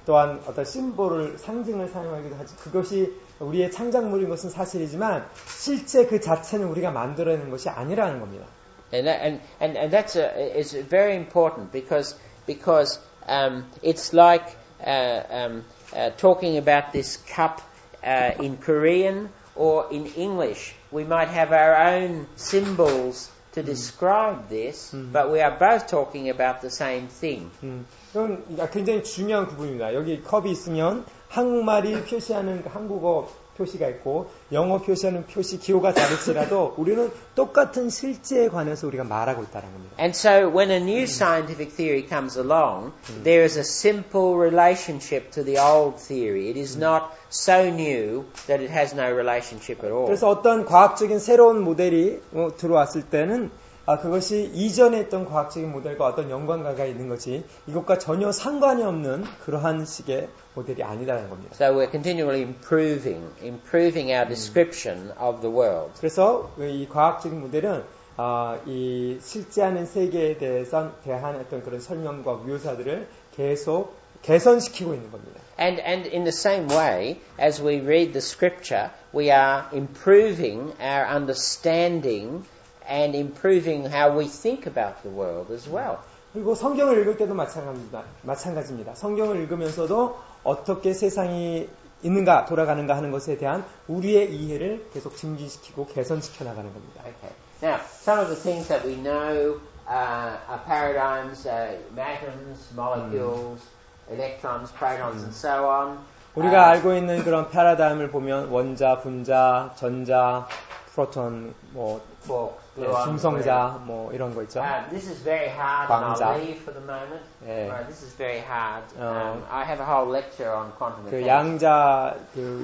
또한 어떤 심볼을 상징을 사용하기도 하지. 그것이 우리의 창작물인 것은 사실이지만 실제 그 자체는 우리가 만들어내는 것이 아니라는 겁니다. And that, and, and, and that's a, it's very important because because um, it's like uh, um, uh, talking about this cup uh, in Korean or in English. We might have our own symbols to describe this, mm. but we are both talking about the same thing. 음, 이건 굉장히 중요한 부분입니다. 여기 컵이 있으면 한국말이 표시하는 한국어 표시가 있고 영어 표시하는 표시 기호가 다를지라도 우리는 똑같은 실제에 관해서 우리가 말하고 있다는 겁니다. And so when a new scientific theory comes along, mm. there is a simple relationship to the old theory. It is not so new that it has no relationship at all. 그래서 어떤 과학적인 새로운 모델이 들어왔을 때는 아, 그것이 이전에 했던 과학적인 모델과 어떤 연관관계가 있는 거지 이것과 전혀 상관이 없는 그러한 식의 모델이 아니라는 겁니다. So we're continually improving, improving our description 음. of the world. 그래서 이 과학적인 모델은 아, 이 실제하는 세계에 대해서 대한 어떤 그런 설명과 묘사들을 계속 개선시키고 있는 겁니다. And and in the same way, as we read the scripture, we are improving our understanding. And improving how we think about the world as well. 그리고 성경을 읽을 때도 마찬가지입니다. 마찬가지입니다. 성경을 읽으면서도 어떻게 세상이 있는가, 돌아가는가 하는 것에 대한 우리의 이해를 계속 증진시키고 개선시켜 나가는 겁니다. Okay. Now, some of the things that we know uh, are paradigms, uh, atoms, molecules, 음. electrons, protons, 음. and so on. 우리가 uh, 알고 있는 그런 패러다임을 보면 원자, 분자, 전자, 프로톤, 뭐 네, 중성자 뭐 이런 거 있죠. Uh, this is very hard, 광자. and I'll leave for the moment. 네. Right, this is very hard. 어, um, I have a whole lecture on quantum mechanics. 그 양자 그,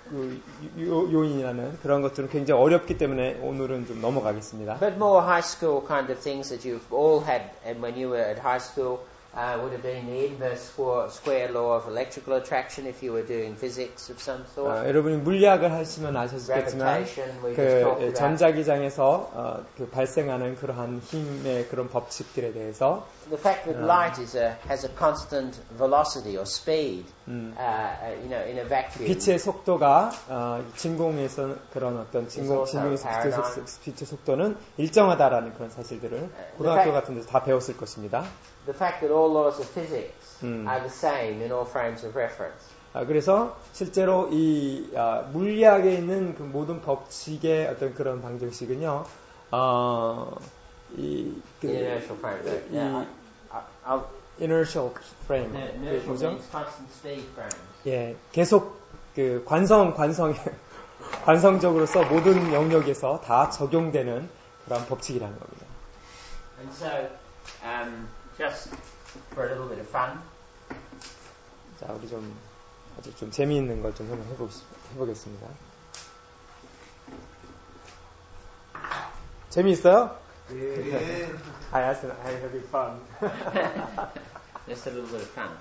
그 요, 요인이라는 그런 것들은 굉장히 어렵기 때문에 오늘은 좀 넘어가겠습니다. But more high school kind of things that you've all had, and when you were at high school. Uh, would have been the inverse square law of electrical attraction if you were doing physics of some sort. 어, 여러분이 물리학을 하시면 아셨겠지만 그 전자기장에서 어, 그 발생하는 그러한 힘의 그런 법칙들에 대해서 the fact that light is a has a constant velocity or speed, 음, uh, you know, in a vacuum. 빛의 속도가 어, 진공에서 그런 어떤 진공 진공에서 빛의, 속, 빛의 속도는 일정하다라는 그런 사실들을 고등학교 같은 데서 다 배웠을 것입니다. The fact that all laws of physics 음. are the same in all frames of reference. 아, 그래서 실제로 이 아, 물리학에 있는 그 모든 법칙의 어떤 그런 방정식은요, 어, 이 그, inertial frame. 이 Yeah, I, I'll, inertial frame. No, inertial 뭐죠? means constant speed frames. 예, 계속 그 관성 관성 관성적으로서 모든 영역에서 다 적용되는 그런 법칙이라는 겁니다. And so, um, just for a little bit of fun. 자, 우리 좀 아주 좀 재미있는 걸 좀 한번 해보, 해보겠습니다. 재미있어요? 예. I asked him, I have fun. Just a little bit of fun.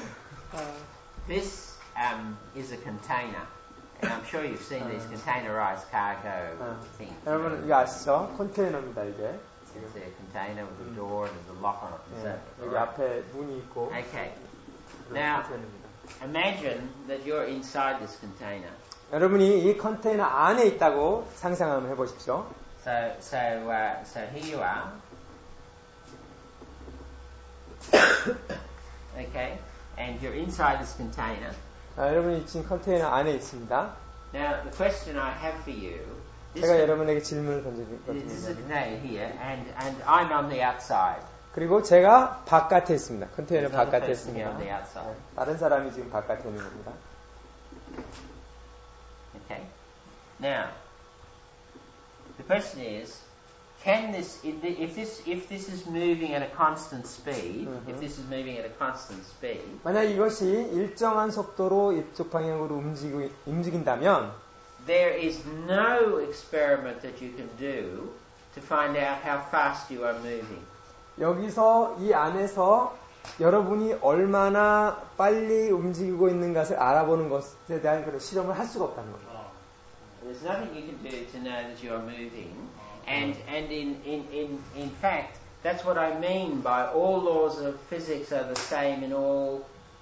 This um, is a container. And I'm sure you've seen these containerized cargo things. 여러분 이거 아시죠? 컨테이너입니다, 이게. It's a container with a door and there's a lock on it. 네, 여기 앞에 문이 있고. Okay. Now, imagine that you're inside this container. 여러분이 이 컨테이너 안에 있다고 상상 한번 해보십시오. So, so, uh, so here you are. Okay, and you're inside this container. 아, 여러분이 지금 컨테이너 안에 있습니다. Now, the question I have for you. 제가 여러분에게 질문을 던져드리거든요. This is a container here, and and I'm on the outside. 그리고 제가 바깥에 있습니다. 컨테이너 바깥에 있습니다. On the outside. 다른 사람이 지금 바깥에 있는 겁니다. Okay. Now, the question is, can this, if this, if this is moving at a constant speed, mm-hmm. if this is moving at a constant speed, 만약 이것이 일정한 속도로 이쪽 방향으로 움직이, 움직인다면, there is no experiment that you can do to find out how fast you are moving. 여기서 이 안에서 여러분이 얼마나 빨리 움직이고 있는 것을 알아보는 것에 대한 그런 실험을 할 수가 없다는 겁니다. There's nothing you can do to know that you are moving, and and in in in in fact, that's what I mean by all laws of physics are the same in all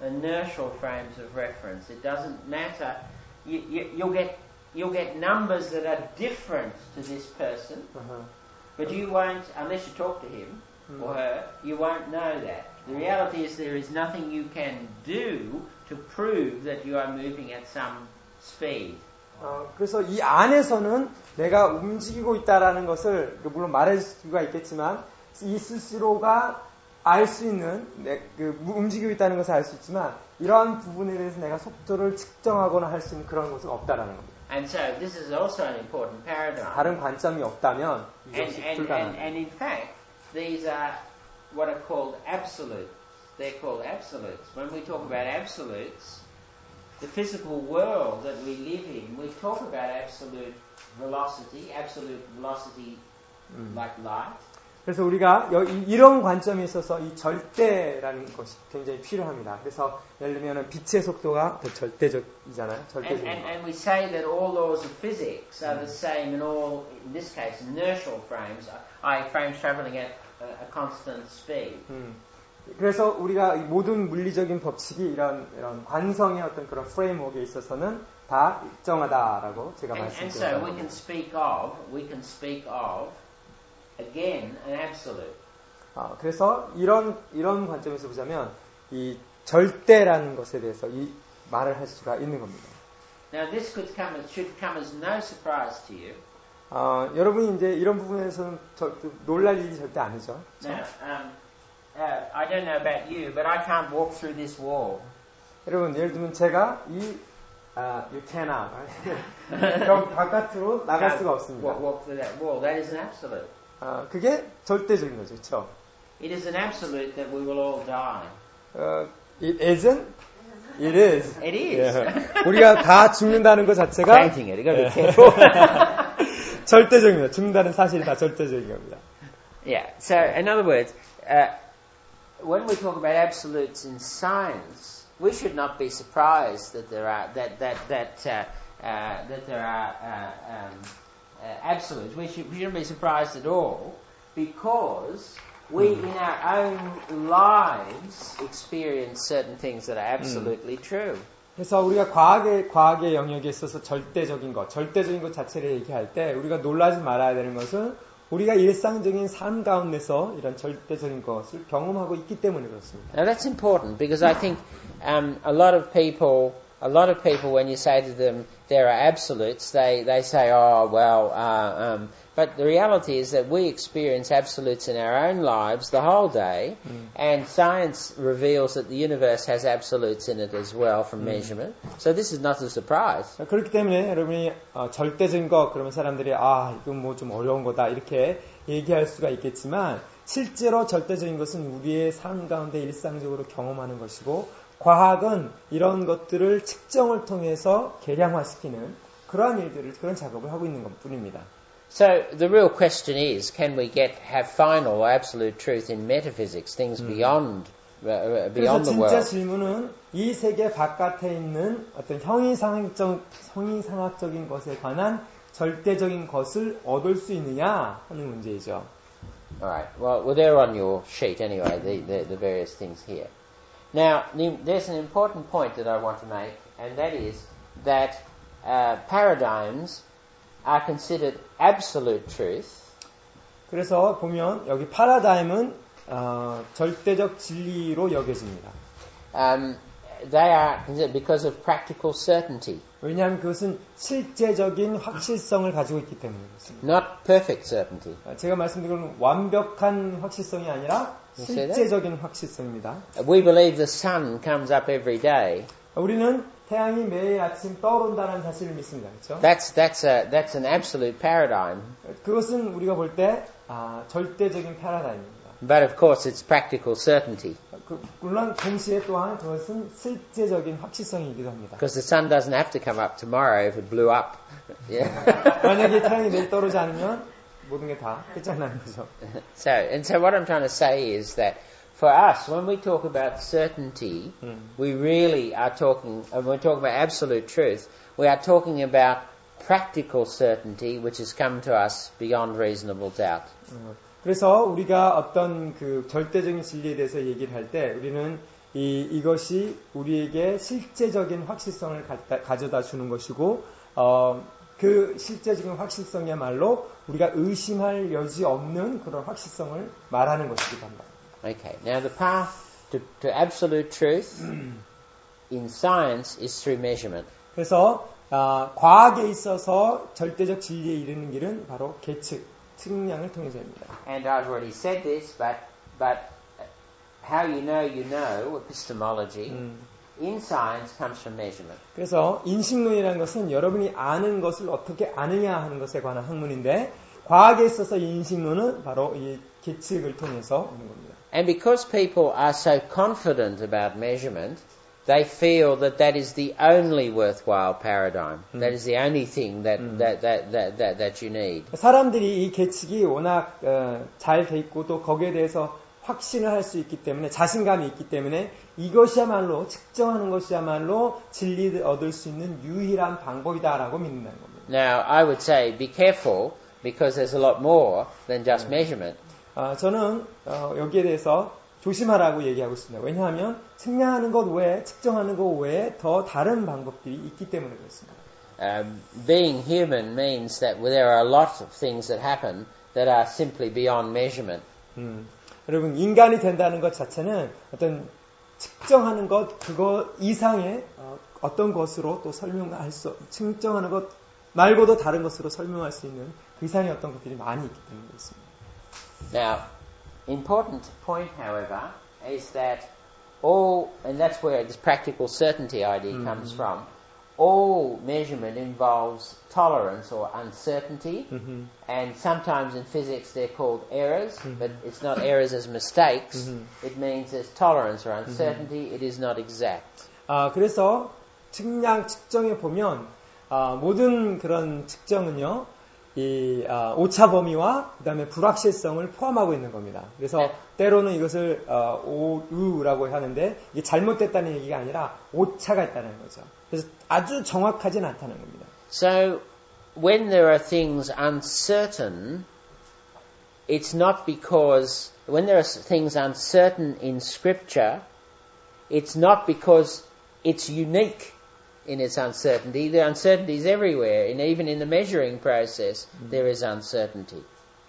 inertial frames of reference. It doesn't matter. You, you, you'll get you'll get numbers that are different to this person, uh-huh. but you won't, unless you talk to him mm. or her, you won't know that. The reality is there is nothing you can do to prove that you are moving at some speed. 어, 그래서 이 안에서는 내가 움직이고 있다라는 것을 물론 말할 수가 있겠지만 이 스스로가 알 수 있는 내, 그, 움직이고 있다는 것을 알 수 있지만 이러한 부분에 대해서 내가 속도를 측정하거나 할 수 있는 그런 것은 없다라는 겁니다. And so this is also an important paradigm. 다른 관점이 없다면 이것이 and, and, 불가능합니다. and, and in fact, these are what are called absolutes. They're called absolutes. When we talk about absolutes, the physical world that we live in, we talk about absolute velocity, absolute velocity 음. like light. 그래서 우리가 여기 이런 관점에 있어서 이 절대라는 것이 굉장히 필요합니다. 그래서 예를 들면 빛의 속도가 더 절대적이잖아요. 절대적인. And, and, and we say that all laws of physics are the same in all, in this case, inertial frames, that is frames traveling at a, a constant speed. 음. 그래서 우리가 모든 물리적인 법칙이 이런 이런 관성의 어떤 그런 프레임워크에 있어서는 다 일정하다라고 제가 말씀드렸습니다. And so we can speak of, we can speak of again an absolute. 아, 그래서 이런 이런 관점에서 보자면 이 절대라는 것에 대해서 이 말을 할 수가 있는 겁니다. Now this could come as should come as no surprise to you. 아, 여러분이 이제 이런 부분에서는 저, 놀랄 일이 절대 아니죠. Now, um, uh, I don't know about you, but I can't walk through this wall. 여러분 예를 들면 제가 이 아, you cannot 좀 바깥으로 나갈 수가 없습니다. Walk, walk through that wall. That is an absolute. 아, 그게 절대적인 거죠, 그렇죠? It is an absolute that we will all die. 어, it isn't. It is. It is. 예. 우리가 다 죽는다는 것 자체가 Painting it. You got to be careful. 절대적입니다. 죽는다는 사실이 다 절대적인 겁니다. Yeah. So, in other words, uh, when we talk about absolutes in science, we should not be surprised that there are that that that uh, uh, that there are uh, um, uh, absolutes. We, should, we shouldn't be surprised at all, because we, in our own lives, experience certain things that are absolutely 음. true. 그래서 우리가 과학의 과학의 영역에 있어서 절대적인 것, 절대적인 것 자체를 얘기할 때 우리가 놀라지 말아야 되는 것은 우리가 일상적인 삶 가운데서 이런 절대적인 것을 경험하고 있기 때문에 그렇습니다. Now that's important because I think um, a lot of people, a lot of people, when you say to them there are absolutes, they they say, oh well, uh, um, but the reality is that we experience absolutes in our own lives the whole day, mm. and science reveals that the universe has absolutes in it as well from mm. measurement. So this is not a surprise. 그렇기 때문에 여러분이 어, 절대적인 것 그러면 사람들이 아 이건 뭐 좀 어려운 거다 이렇게 얘기할 수가 있겠지만 실제로 절대적인 것은 우리의 삶 가운데 일상적으로 경험하는 것이고 과학은 이런 것들을 측정을 통해서 계량화시키는 그러한 일들을 그런 작업을 하고 있는 것뿐입니다. So the real question is, can we get have final or absolute truth in metaphysics, things 음. beyond uh, beyond the world? 그래서 진짜 질문은 이 세계 바깥에 있는 어떤 형이상학적 형이상학적인 것에 관한 절대적인 것을 얻을 수 있느냐 하는 문제이죠. All right. Well, well, they're on your sheet anyway. The the, the various things here. Now, there's an important point that I want to make, and that is that uh, paradigms are considered absolute truth. 그래서 보면 여기 파라다임은 어, 절대적 진리로 여겨집니다. Um, they are considered because of practical certainty. 왜냐하면 그것은 실제적인 확실성을 가지고 있기 때문에 그렇습니다. Not perfect certainty. 제가 말씀드린 완벽한 확실성이 아니라 실제적인 확실성입니다. We believe the sun comes up every day. 우리는 태양이 매일 아침 떠오른다는 사실을 믿습니다. 그렇죠? That's that's a that's an absolute paradigm. 그것은 우리가 볼 때 아, 절대적인 패러다임입니다. But of course it's practical certainty. 그, 물론 동시에 또한 그것은 실제적인 확실성이기도 합니다. Because the sun doesn't have to come up tomorrow if it blew up. Yeah. 만약에 태양이 내일 떠오르지 않으면 모든 게 다 끝장나는 거죠. So and so what I'm trying to say is that for us, when we talk about certainty, mm. we really are talking, when we talk about absolute truth, we are talking about practical certainty, which has come to us beyond reasonable doubt. 그래서 우리가 어떤 그 절대적인 진리에 대해서 얘기를 할 때 우리는 이, 이것이 우리에게 실제적인 확실성을 갖다, 가져다 주는 것이고, 어, 그 실제적인 확실성이야말로 우리가 의심할 여지 없는 그런 확실성을 말하는 것이기도 합니다. Okay, now the path to, to absolute truth in science is through measurement. 그래서 아, 과학에 있어서 절대적 진리에 이르는 길은 바로 계측, 측량을 통해서입니다. And I've already said this, but but how you know you know, epistemology, 음. in science comes from measurement. 그래서 인식론이라는 것은 여러분이 아는 것을 어떻게 아느냐 하는 것에 관한 학문인데 과학에 있어서 인식론은 바로 이 계측을 통해서 오는 겁니다. And because people are so confident about measurement, they feel that that is the only worthwhile paradigm. 음. That is the only thing that, 음. that, that, that, that, that you need. 사람들이 이 계측이 워낙 어, 잘 돼 있고 또 거기에 대해서 확신을 할 수 있기 때문에 자신감이 있기 때문에 이것이야말로 측정하는 것이야말로 진리를 얻을 수 있는 유일한 방법이다라고 믿는다는 겁니다. Now, I would say be careful because there's a lot more than just 네. measurement. 아, 저는 어, 여기에 대해서 조심하라고 얘기하고 있습니다. 왜냐하면 측량하는 것 외에 측정하는 것 외에 더 다른 방법들이 있기 때문에 그렇습니다. Um, being human means that there are a lot of things that happen that are simply beyond measurement. 음, 여러분 인간이 된다는 것 자체는 어떤 측정하는 것 그거 이상의 어, 어떤 것으로 또 설명할 수 측정하는 것 말고도 다른 것으로 설명할 수 있는 그 이상의 어떤 것들이 많이 있기 때문에 그렇습니다. Now, important point, however, is that all, and that's where this practical certainty idea mm-hmm. comes from, all measurement involves tolerance or uncertainty, mm-hmm. and sometimes in physics they're called errors, mm-hmm. but it's not errors as mistakes, mm-hmm. it means there's tolerance or uncertainty, mm-hmm. it is not exact. 아, 그래서 측량, 측정에 보면 아, 모든 그런 측정은요, 이 아, 오차 범위와 그 다음에 불확실성을 포함하고 있는 겁니다. 그래서 네. 때로는 이것을 어, 오류라고 하는데 이게 잘못됐다는 얘기가 아니라 오차가 있다는 거죠. 그래서 아주 정확하진 않다는 겁니다. So when there are things uncertain, it's not because when there are things uncertain in Scripture, it's not because it's unique. In its uncertainty, the uncertainty is everywhere, and even in the measuring process, mm-hmm. there is uncertainty.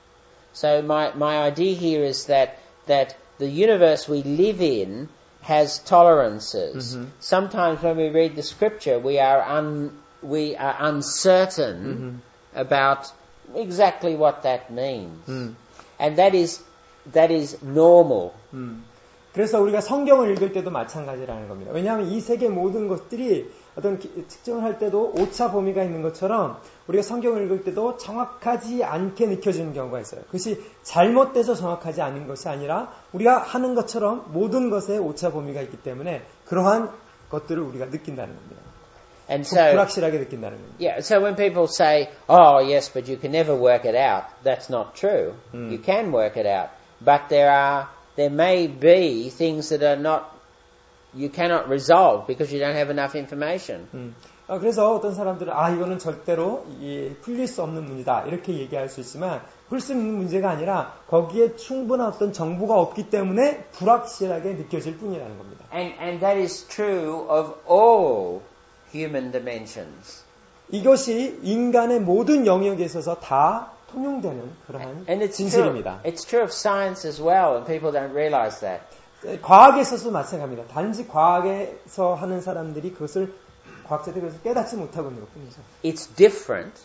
So my my idea here is that that the universe we live in has tolerances. Mm-hmm. Sometimes when we read the scripture, we are un we are uncertain mm-hmm. about exactly what that means, mm. and that is that is normal. Mm. 그래서 우리가 성경을 읽을 때도 마찬가지라는 겁니다. 왜냐하면 이 세계 모든 것들이 어떤 측정을 할 때도 오차 범위가 있는 것처럼 우리가 성경을 읽을 때도 정확하지 않게 느껴지는 경우가 있어요. 그것이 잘못돼서 정확하지 않은 것이 아니라 우리가 하는 것처럼 모든 것에 오차 범위가 있기 때문에 그러한 것들을 우리가 느낀다는 겁니다. And so, 불확실하게 느낀다는 겁니다. Yeah, so when people say, "Oh, yes, but you can never work it out," that's not true. 음. You can work it out, but there are there may be things that are not you cannot resolve because you don't have enough information. 음. 아, 그래서 어떤 사람들은 아 이거는 절대로 이, 풀릴 수 없는 문제다 이렇게 얘기할 수 있지만 풀 수 있는 문제가 아니라 거기에 충분한 어떤 정보가 없기 때문에 불확실하게 느껴질 뿐이라는 겁니다. And and that is true of all human dimensions. 이것이 인간의 모든 영역에 있어서 다 통용되는 그러한 and it's 진실입니다. True, it's true of science as well, and people don't realize that. 과학에 있어서도 마찬가지입니다. 단지 과학에서 하는 사람들이 그것을 과학자들이 그것을 깨닫지 못하고 있는 것뿐이죠. It's different,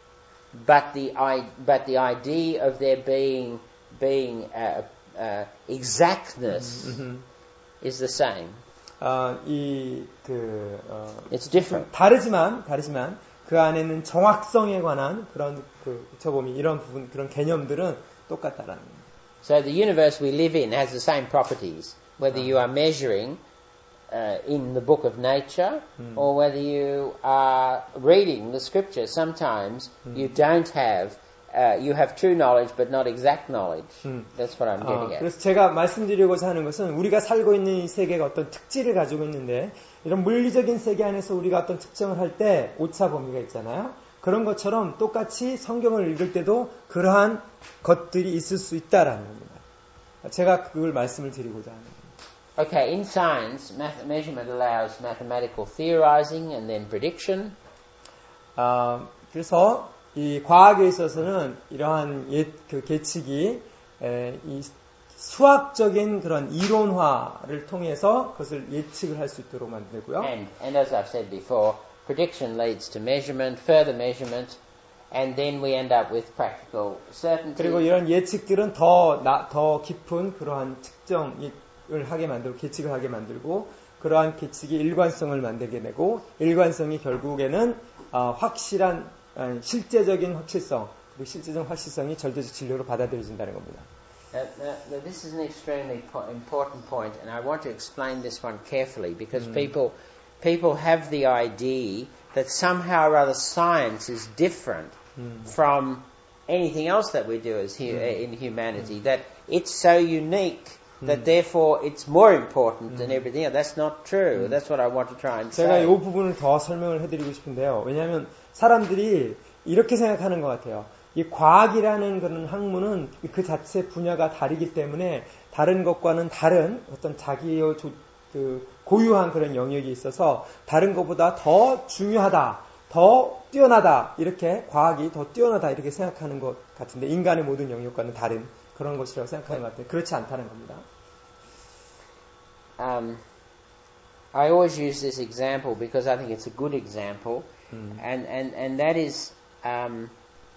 but the but the idea of there being being uh, uh, exactness mm-hmm. is the same. 아, 이 그 어, It's different. 다르지만 다르지만 그 안에는 정확성에 관한 그런 그 저범위 이런 부분 그런 개념들은 똑같다라는 겁니다. So the universe we live in has the same properties, whether you are measuring uh, in the book of nature mm. or whether you are reading the scripture. Sometimes mm. you don't have, uh, you have true knowledge but not exact knowledge. Mm. That's what I'm getting 어, at. 그래서 제가 말씀드리고자 하는 것은 우리가 살고 있는 이 세계가 어떤 특질을 가지고 있는데 이런 물리적인 세계 안에서 우리가 어떤 측정을 할 때 오차 범위가 있잖아요. 그런 것처럼 똑같이 성경을 읽을 때도 그러한 것들이 있을 수 있다라는 겁니다. 제가 그걸 말씀을 드리고자 하는 겁니다. Okay, in science, math- measurement allows mathematical theorizing and then prediction. 어, 그래서 이 과학에 있어서는 이러한 예, 그 계측이 에, 이 수학적인 그런 이론화를 통해서 그것을 예측을 할 수 있도록 만들고요. And, and as I've said before, prediction leads to measurement, further measurement, and then we end up with practical certainty. 그리고 이런 예측들은 더, 나, 더 깊은 그러한 측정을 하게 만들고 계측을 하게 만들고 그러한 계측이 일관성을 만들게 되고 일관성이 결국에는 어, 확실한 어, 실제적인 확실성 그리고 실제적 확실성이 절대적 진리로 받아들여진다는 겁니다. Uh, uh, this is an extremely po- important point, and I want to explain this one carefully because mm. people people have the idea that somehow or other science is different mm. from anything else that we do as hu- mm. in humanity. Mm. That it's so unique that mm. therefore it's more important mm. than everything else. That's not true. Mm. That's what I want to try and say. 제가 이 부분을 더 설명을 해드리고 싶은데요. 왜냐하면 사람들이 이렇게 생각하는 것 같아요. 이 과학이라는 그런 학문은 그 자체 분야가 다르기 때문에 다른 것과는 다른 어떤 자기의 조, 그 고유한 그런 영역이 있어서 다른 것보다 더 중요하다, 더 뛰어나다 이렇게 과학이 더 뛰어나다 이렇게 생각하는 것 같은데 인간의 모든 영역과는 다른 그런 것이라고 생각하는 것 같아요. 그렇지 않다는 겁니다. Um, I always use this example because I think it's a good example, 음. and and and that is. Um,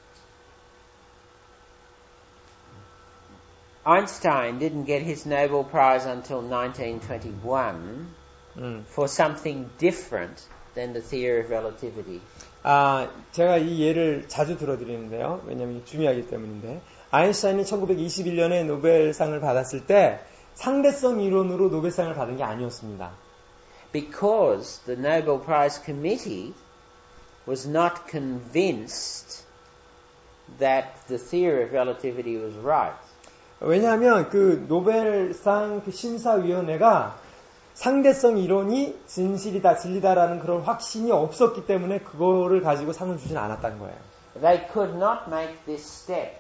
Einstein didn't get his Nobel Prize until nineteen twenty-one 음. for something different than the theory of relativity. 아, 제가 이 예를 자주 들어드리는데요. 왜냐하면 중요하기 때문인데 아인슈타인이 천구백이십일 년에 노벨상을 받았을 때 상대성 이론으로 노벨상을 받은 게 아니었습니다. Because the Nobel Prize Committee was not convinced that the theory of relativity was right. 왜냐하면 그 노벨상 그 심사위원회가 상대성 이론이 진실이다, 진리다라는 그런 확신이 없었기 때문에 그거를 가지고 상을 주진 않았다는 거예요. They could not make this step.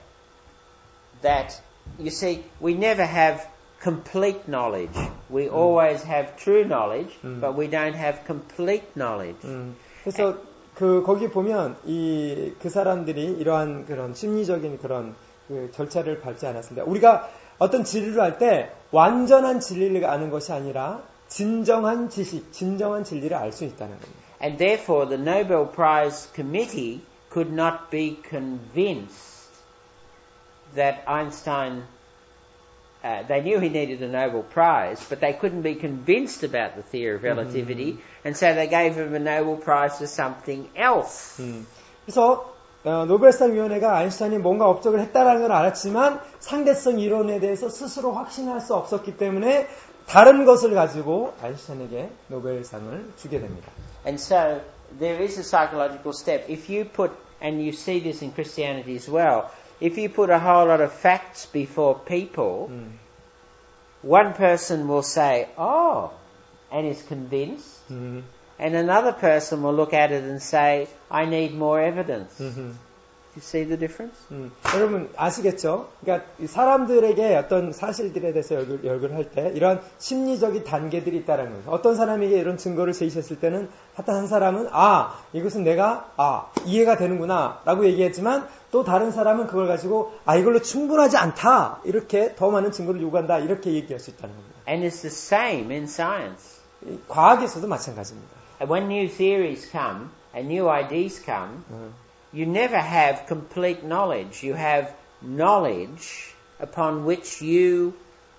That, you see, we never have complete knowledge. We 음. always have true knowledge, 음. but we don't have complete knowledge. 음. 그래서 그 거기 보면 이 그 사람들이 이러한 그런 심리적인 그런 그 절차를 밟지 않았습니다. 우리가 어떤 진리를 할 때 완전한 진리를 아는 것이 아니라 진정한 지식, 진정한 진리를 알 수 있다는 겁니다. And therefore the Nobel Prize Committee could not be convinced that Einstein, uh, they knew he needed a Nobel Prize, but they couldn't be convinced about the theory of relativity, 음. and so they gave him a Nobel Prize for something else. 음. 그래서 어, 노벨상 위원회가 아인슈타인이 뭔가 업적을 했다라는 걸 알았지만 상대성 이론에 대해서 스스로 확신할 수 없었기 때문에 다른 것을 가지고 아인슈타인에게 노벨상을 주게 됩니다. And so there is a psychological step. If you put, and you see this in Christianity as well, if you put a whole lot of facts before people, 음. one person will say, "Oh," and is convinced. 음. And another person will look at it and say, I need more evidence. Mm-hmm. You see the difference? 음, 여러분 아시겠죠? 그러니까 사람들에게 어떤 사실들에 대해서 열거를, 열거를 할 때 이런 심리적인 단계들이 있다는 거예요. 어떤 사람에게 이런 증거를 제시했을 때는 하여튼 한 사람은 아 이것은 내가 아 이해가 되는구나 라고 얘기했지만 또 다른 사람은 그걸 가지고 아 이걸로 충분하지 않다 이렇게 더 많은 증거를 요구한다 이렇게 얘기할 수 있다는 겁니다. And it's the same in science. 과학에서도 마찬가지입니다. And when new theories come and new ideas come, 음. you never have complete knowledge. You have knowledge upon which you,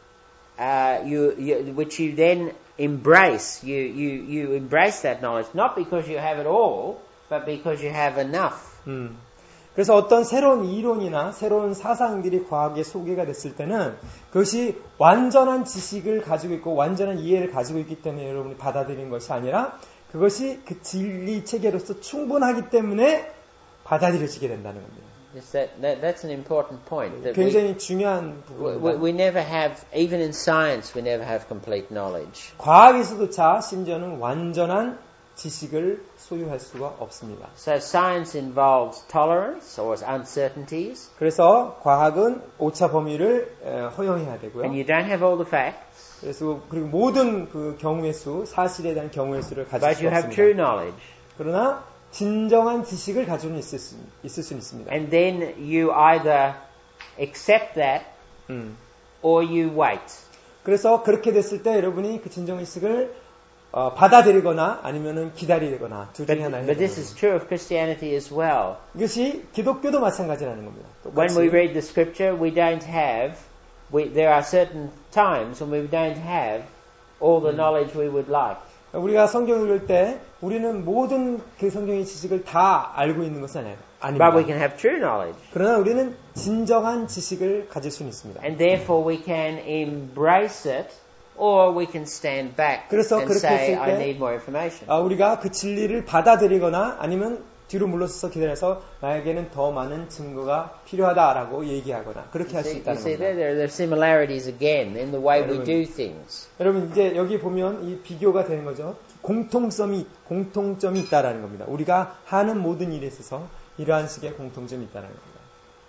uh, you, you, which you then embrace. You, you, you embrace that knowledge, not because you have it all, but because you have enough. 음. 그래서 어떤 새로운 이론이나 새로운 사상들이 과학에 소개가 됐을 때는 그것이 완전한 지식을 가지고 있고 완전한 이해를 가지고 있기 때문에 여러분이 받아들이는 것이 아니라 그것이 그 진리 체계로서 충분하기 때문에 받아들여지게 된다는 겁니다. Yes, that, that, that's an important point. That 굉장히 we, 중요한 부분입니다. We, we never have, even in science, we never have complete knowledge. 과학에서조차 심지어는 완전한 지식을 소유할 수가 없습니다. So science involves tolerance or uncertainties. 그래서 과학은 오차 범위를 허용해야 되고요. And you don't have all the facts. 그래서 그리고 모든 그 경우의 수, 사실에 대한 경우의 수를 가질 But 수 you have 없습니다. true knowledge. 그러나 진정한 지식을 가지고 있을 수, 있을 수 있습니다. And then you either accept that 음. or you wait. 그래서 그렇게 됐을 때 여러분이 그 진정한 지식을 어, 받아들이거나 아니면은 기다리거나 둘 중에 하나 해야 But this 됩니다. is true of Christianity as well. 이것이 기독교도 마찬가지라는 겁니다. When we read the scripture, we don't have, we, there are certain times when we don't have all the knowledge we would like. 우리가 성경을 읽을 때 우리는 모든 그 성경의 지식을 다 알고 있는 것은 아니에요. But we can have true knowledge. 그러나 우리는 진정한 지식을 가질 수는 있습니다. And therefore we can embrace it or we can stand back 그래서 and 그렇게 say, 했을 때 I need more information. 아, 우리가 그 진리를 받아들이거나 아니면 뒤로 물러서서 기다려서 나에게는 더 많은 증거가 필요하다라고 얘기하거나 그렇게 할 수 You 있다는 see, 겁니다. there, there are similarities again in the way we 여러분, do things. 여러분 이제 여기 보면 이 비교가 되는 거죠. 공통점이 공통점이 있다라는 겁니다. 우리가 하는 모든 일에 있어서 이러한 식의 공통점이 있다는 겁니다.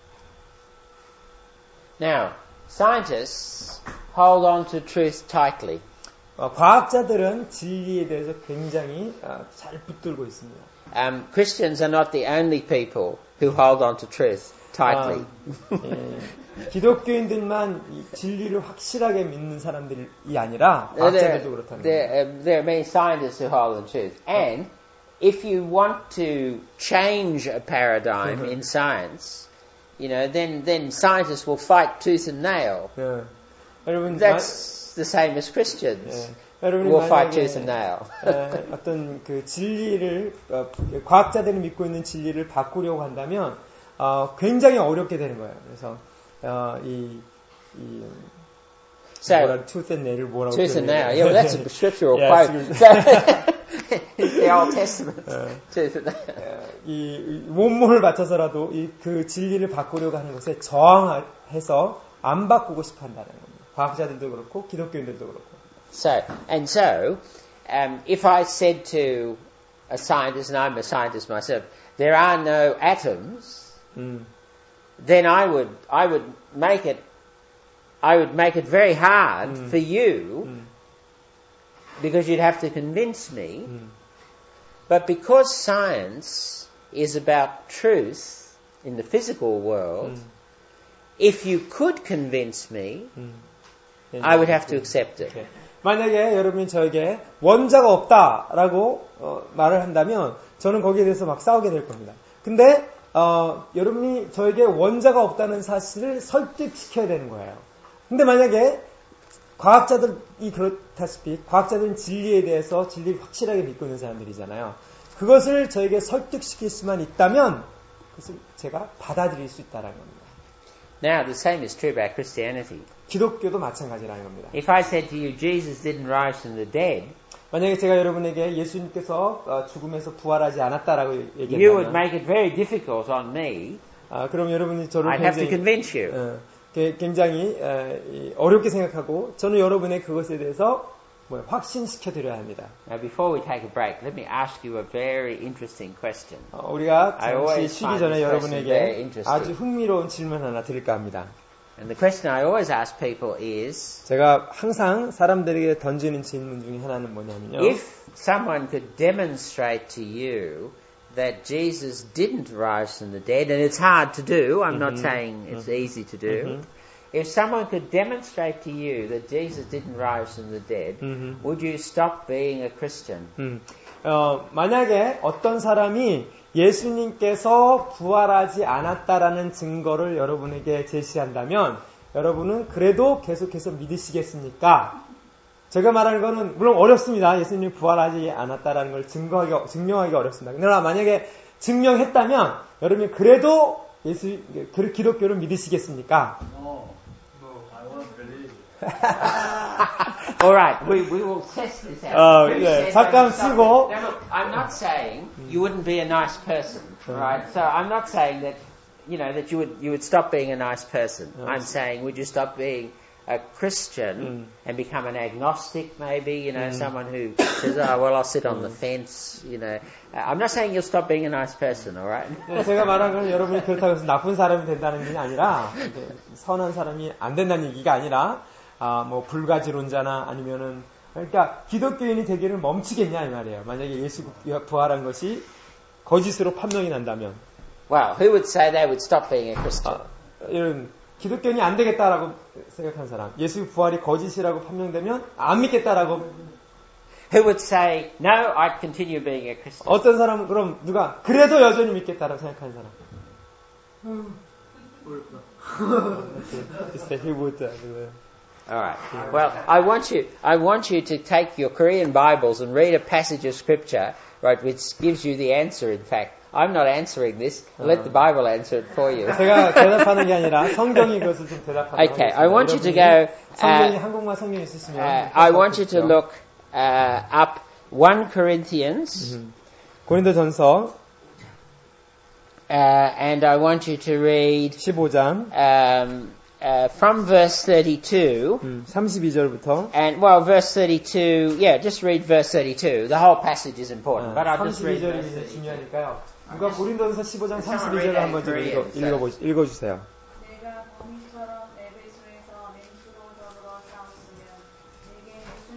Now, scientists hold on to truth tightly. 어, 과학자들은 진리에 대해서 굉장히 어, 잘 붙들고 있습니다. Um, Christians are not the only people who hold on to truth tightly. 아, 예, 기독교인들만 이 진리를 확실하게 믿는 사람들이 아니라 과학자들도 그렇다는 there, 겁니다. uh, there are many scientists who hold on to truth. And if you want to change a paradigm in science, you know, then, then scientists will fight tooth and nail. 예, 여러분, That's the same as Christians. 예, 여러분이 We'll fight 만약에 tooth and nail. 에, 어떤 그 진리를 어, 과학자들이 믿고 있는 진리를 바꾸려고 한다면 어, 굉장히 어렵게 되는 거예요. 그래서 어, 이, 이 So, 뭐라 tooth and nail을 뭐라고 tooth and nail. 표현해요? Yeah, well, that's a scriptural Yeah, quote. it's- So, it's the Old Testament. 예. Tooth and nail. 이, 이 몸을 맞춰서라도 이, 그 진리를 바꾸려고 하는 것에 저항해서 안 바꾸고 싶어 한다는 겁니다. 과학자들도 그렇고 기독교인들도 그렇고. So, and so, um, if I said to a scientist, and I'm a scientist myself, there are no atoms, 음, then I would, I would make it, I would make it very hard Mm. for you, 음, because you'd have to convince me. 음. But because science is about truth in the physical world, 음. if you could convince me, 음. I would have to accept it. 네. 만약에 여러분이 저에게 원자가 없다라고 어, 말을 한다면 저는 거기에 대해서 막 싸우게 될 겁니다. 근데 어, 여러분이 저에게 원자가 없다는 사실을 설득시켜야 되는 거예요. 근데 만약에 과학자들이 그렇다시피 과학자들은 진리에 대해서 진리를 확실하게 믿고 있는 사람들이잖아요. 그것을 저에게 설득시킬 수만 있다면 그것을 제가 받아들일 수 있다는 겁니다. Now, the same is true about Christianity. 기독교도 마찬가지라는 겁니다. If I said to you, Jesus didn't rise from the dead, 만약에 제가 여러분에게 예수님께서 어, 죽음에서 부활하지 않았다라고 you would 얘기한다면 make it very difficult on me. 아, 그럼 여러분이 저를 I'd have to 굉장히, convince you. 어, 게- 굉장히 어, 이, 어렵게 생각하고 저는 여러분의 그것에 대해서 뭐, 확신시켜 드려야 합니다. Now, before we take a break, let me ask you a very interesting question. 어, 우리가 I 잠시 always 쉬기 find 전에 this question very 여러분에게 interesting. 아주 흥미로운 질문 하나 드릴까 합니다. And the question I always ask people is, 제가 항상 사람들에게 던지는 질문 중에 하나는 뭐냐면요. if someone could demonstrate to you that Jesus didn't rise from the dead, and it's hard to do, I'm not saying it's easy to do, if someone could demonstrate to you that Jesus didn't rise from the dead, 음흠. would you stop being a Christian? 음, 어, 만약에 어떤 사람이 예수님께서 부활하지 않았다라는 증거를 여러분에게 제시한다면 여러분은 그래도 계속해서 믿으시겠습니까? 제가 말하는 거는 물론 어렵습니다. 예수님이 부활하지 않았다라는 걸 증거하기, 증명하기 어렵습니다. 그러나 만약에 증명했다면 여러분이 그래도 예수, 그 기독교를 믿으시겠습니까? No, no, I won't believe. All right, we, we will test this out. 어, Who 예, says 잠깐 that you stop 쉬고. it? Now look, I'm not saying you wouldn't be a nice person, right? So I'm not saying that, you know, that you would you would stop being a nice person. Yes. I'm saying would you stop being a Christian Mm. and become an agnostic, maybe, you know, someone who says, oh, well, I'll sit on the fence, you know. Uh, I'm not saying you'll stop being a nice person, all right? 네, 제가 말한 건 여러분이 그렇다고 해서 나쁜 사람이 된다는 게 아니라 이제 선한 사람이 안 된다는 얘기가 아니라 아, 뭐 불가지론자나 아니면은 그러니까 기독교인이 되기를 멈추겠냐 이 말이에요. 만약에 예수 부활한 것이 거짓으로 판명이 난다면. Well, who would say they would stop being a Christian? 아, 이런 기독교인이 안 되겠다라고 생각하는 사람, 예수 부활이 거짓이라고 판명되면 안 믿겠다라고. Who would say, no, I'd continue being a Christian? 어떤 사람은 그럼 누가 그래도 여전히 믿겠다라고 생각하는 사람. All right. Well, I want you, I want you to take your Korean Bibles and read a passage of Scripture, right, which gives you the answer. In fact, I'm not answering this. Let the Bible answer it for you. 제가 대답하는 게 아니라 성경이 그것을 좀 대답하는. Okay, I want you to go. 성경이 한국말 성경 있으시면. Uh, I want you to look uh, up First Corinthians. 고린도전서. Uh, and I want you to read 십오 장 um, uh, from verse thirty-two. 음, 삼십이 절부터. And well, verse thirty-two. Yeah, just read verse thirty-two. The whole passage is important, 아, but I'll just read. 삼십이 절이 이제 중요하니까요. 누가 고린도전서 십오 장 삼십이 절을 한번 좀 읽어 읽어 읽어주세요. 내가 거미처럼 에베소에서 맹수로적으로 싸웠으면 내게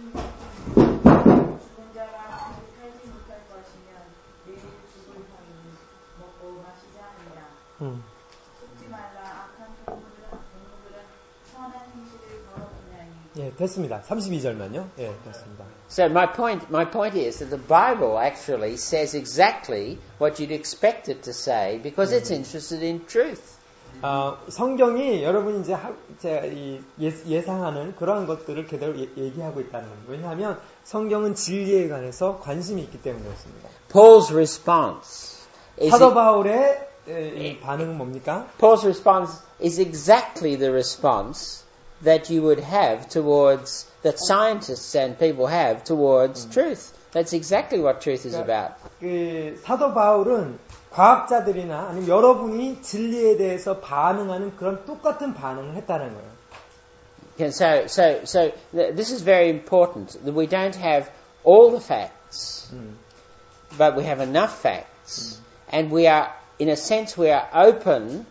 무슨 죽은 자가 아직 살지 못할 것이면 내일 죽을 터이니 먹고 마시지 아니라. 음. 속지 말라. 악한 동물들은 동물들은 선한 행실을 더럽히나니. 예, 됐습니다. 삼십이 절만요. 예, 됐습니다. So my point, my point is that the Bible actually says exactly what you'd expect it to say because it's interested in truth. 어, 성경이 여러분이 이제 하, 제가 이 예, 예상하는 그러한 것들을 그대로 예, 얘기하고 있다는 겁니다. 왜냐하면 성경은 진리에 관해서 관심이 있기 때문이었습니다. Paul's response is 사도 바울의 에, 이 반응은 뭡니까? Paul's response is exactly the response that you would have towards, that scientists and people have towards mm. truth. That's exactly what truth is about. 그 사도 바울은 과학자들이나 아니면 여러분이 진리에 대해서 반응하는 그런 똑같은 반응을 했다는 거예요. And so, so, so this is very important that we don't have all the facts, mm. but we have enough facts, mm. and we are, in a sense, we are open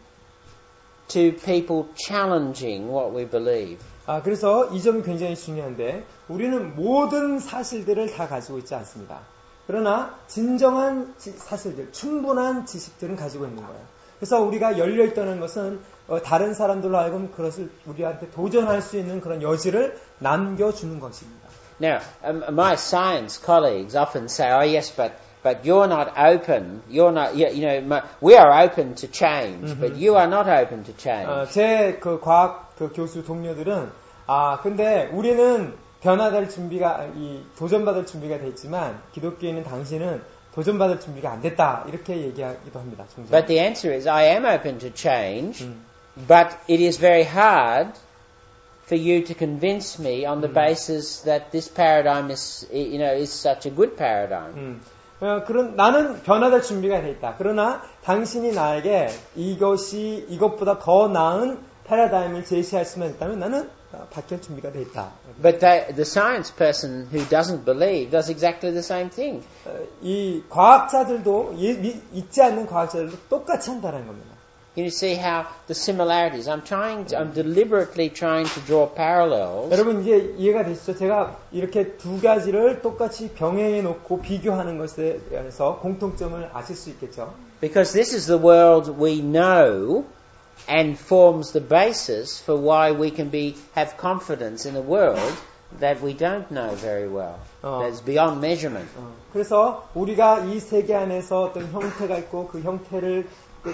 to people challenging what we believe. 아, 그래서 이 점이 굉장히 중요한데 우리는 모든 사실들을 다 가지고 있지 않습니다. 그러나 진정한 지, 사실들, 충분한 지식들은 가지고 있는 거예요. 그래서 우리가 열려있다는 것은 어, 다른 사람들로 하여금 그것을 우리한테 도전할 수 있는 그런 여지를 남겨주는 것입니다. Now, um, my science colleagues often say, oh yes, but But you're not open. You're not. You, you know, we are open to change, mm-hmm. but you are not open to change. 어, 제 그 과학 그 교수 동료들은 아 근데 우리는 변화될 준비가 이 도전받을 준비가 됐지만 기독교인은 당신은 도전받을 준비가 안 됐다 이렇게 얘기하기도 합니다. 종종. But the answer is, I am open to change, 음. but it is very hard for you to convince me on the 음. basis that this paradigm is, you know, is such a good paradigm. 음. 어, 그런 나는 변화될 준비가 돼 있다. 그러나 당신이 나에게 이것이 이것보다 더 나은 패러다임을 제시할 수만 있다면 나는 바뀔 준비가 돼 있다. But they, the science person who doesn't believe does exactly the same thing. 어, 이 과학자들도 이, 미, 있지 않는 과학자들도 똑같이 한다는 겁니다. You see how the similarities. I'm trying to, I'm deliberately trying to draw parallels. 여러분 이제 이해가 되시죠? 제가 이렇게 두 가지를 똑같이 병행해 놓고 비교하는 것에 대해서 공통점을 아실 수 있겠죠? Because this is the world we know and forms the basis for why we can be have confidence in a world that we don't know very well. 어. That's beyond measurement. 어. 그래서 우리가 이 세계 안에서 어떤 형태가 있고 그 형태를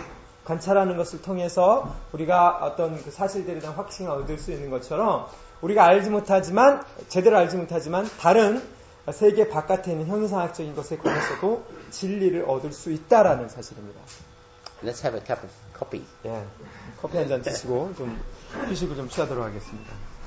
관찰하는 것을 통해서 우리가 어떤 그 사실들에 대한 확신을 얻을 수 있는 것처럼 우리가 알지 못하지만 제대로 알지 못하지만 다른 세계 바깥에 있는 형이상학적인 것에 관해서도 진리를 얻을 수 있다라는 사실입니다. Let's have a cup of coffee. 예, 커피 한 잔 드시고 좀 휴식을 좀 취하도록 하겠습니다.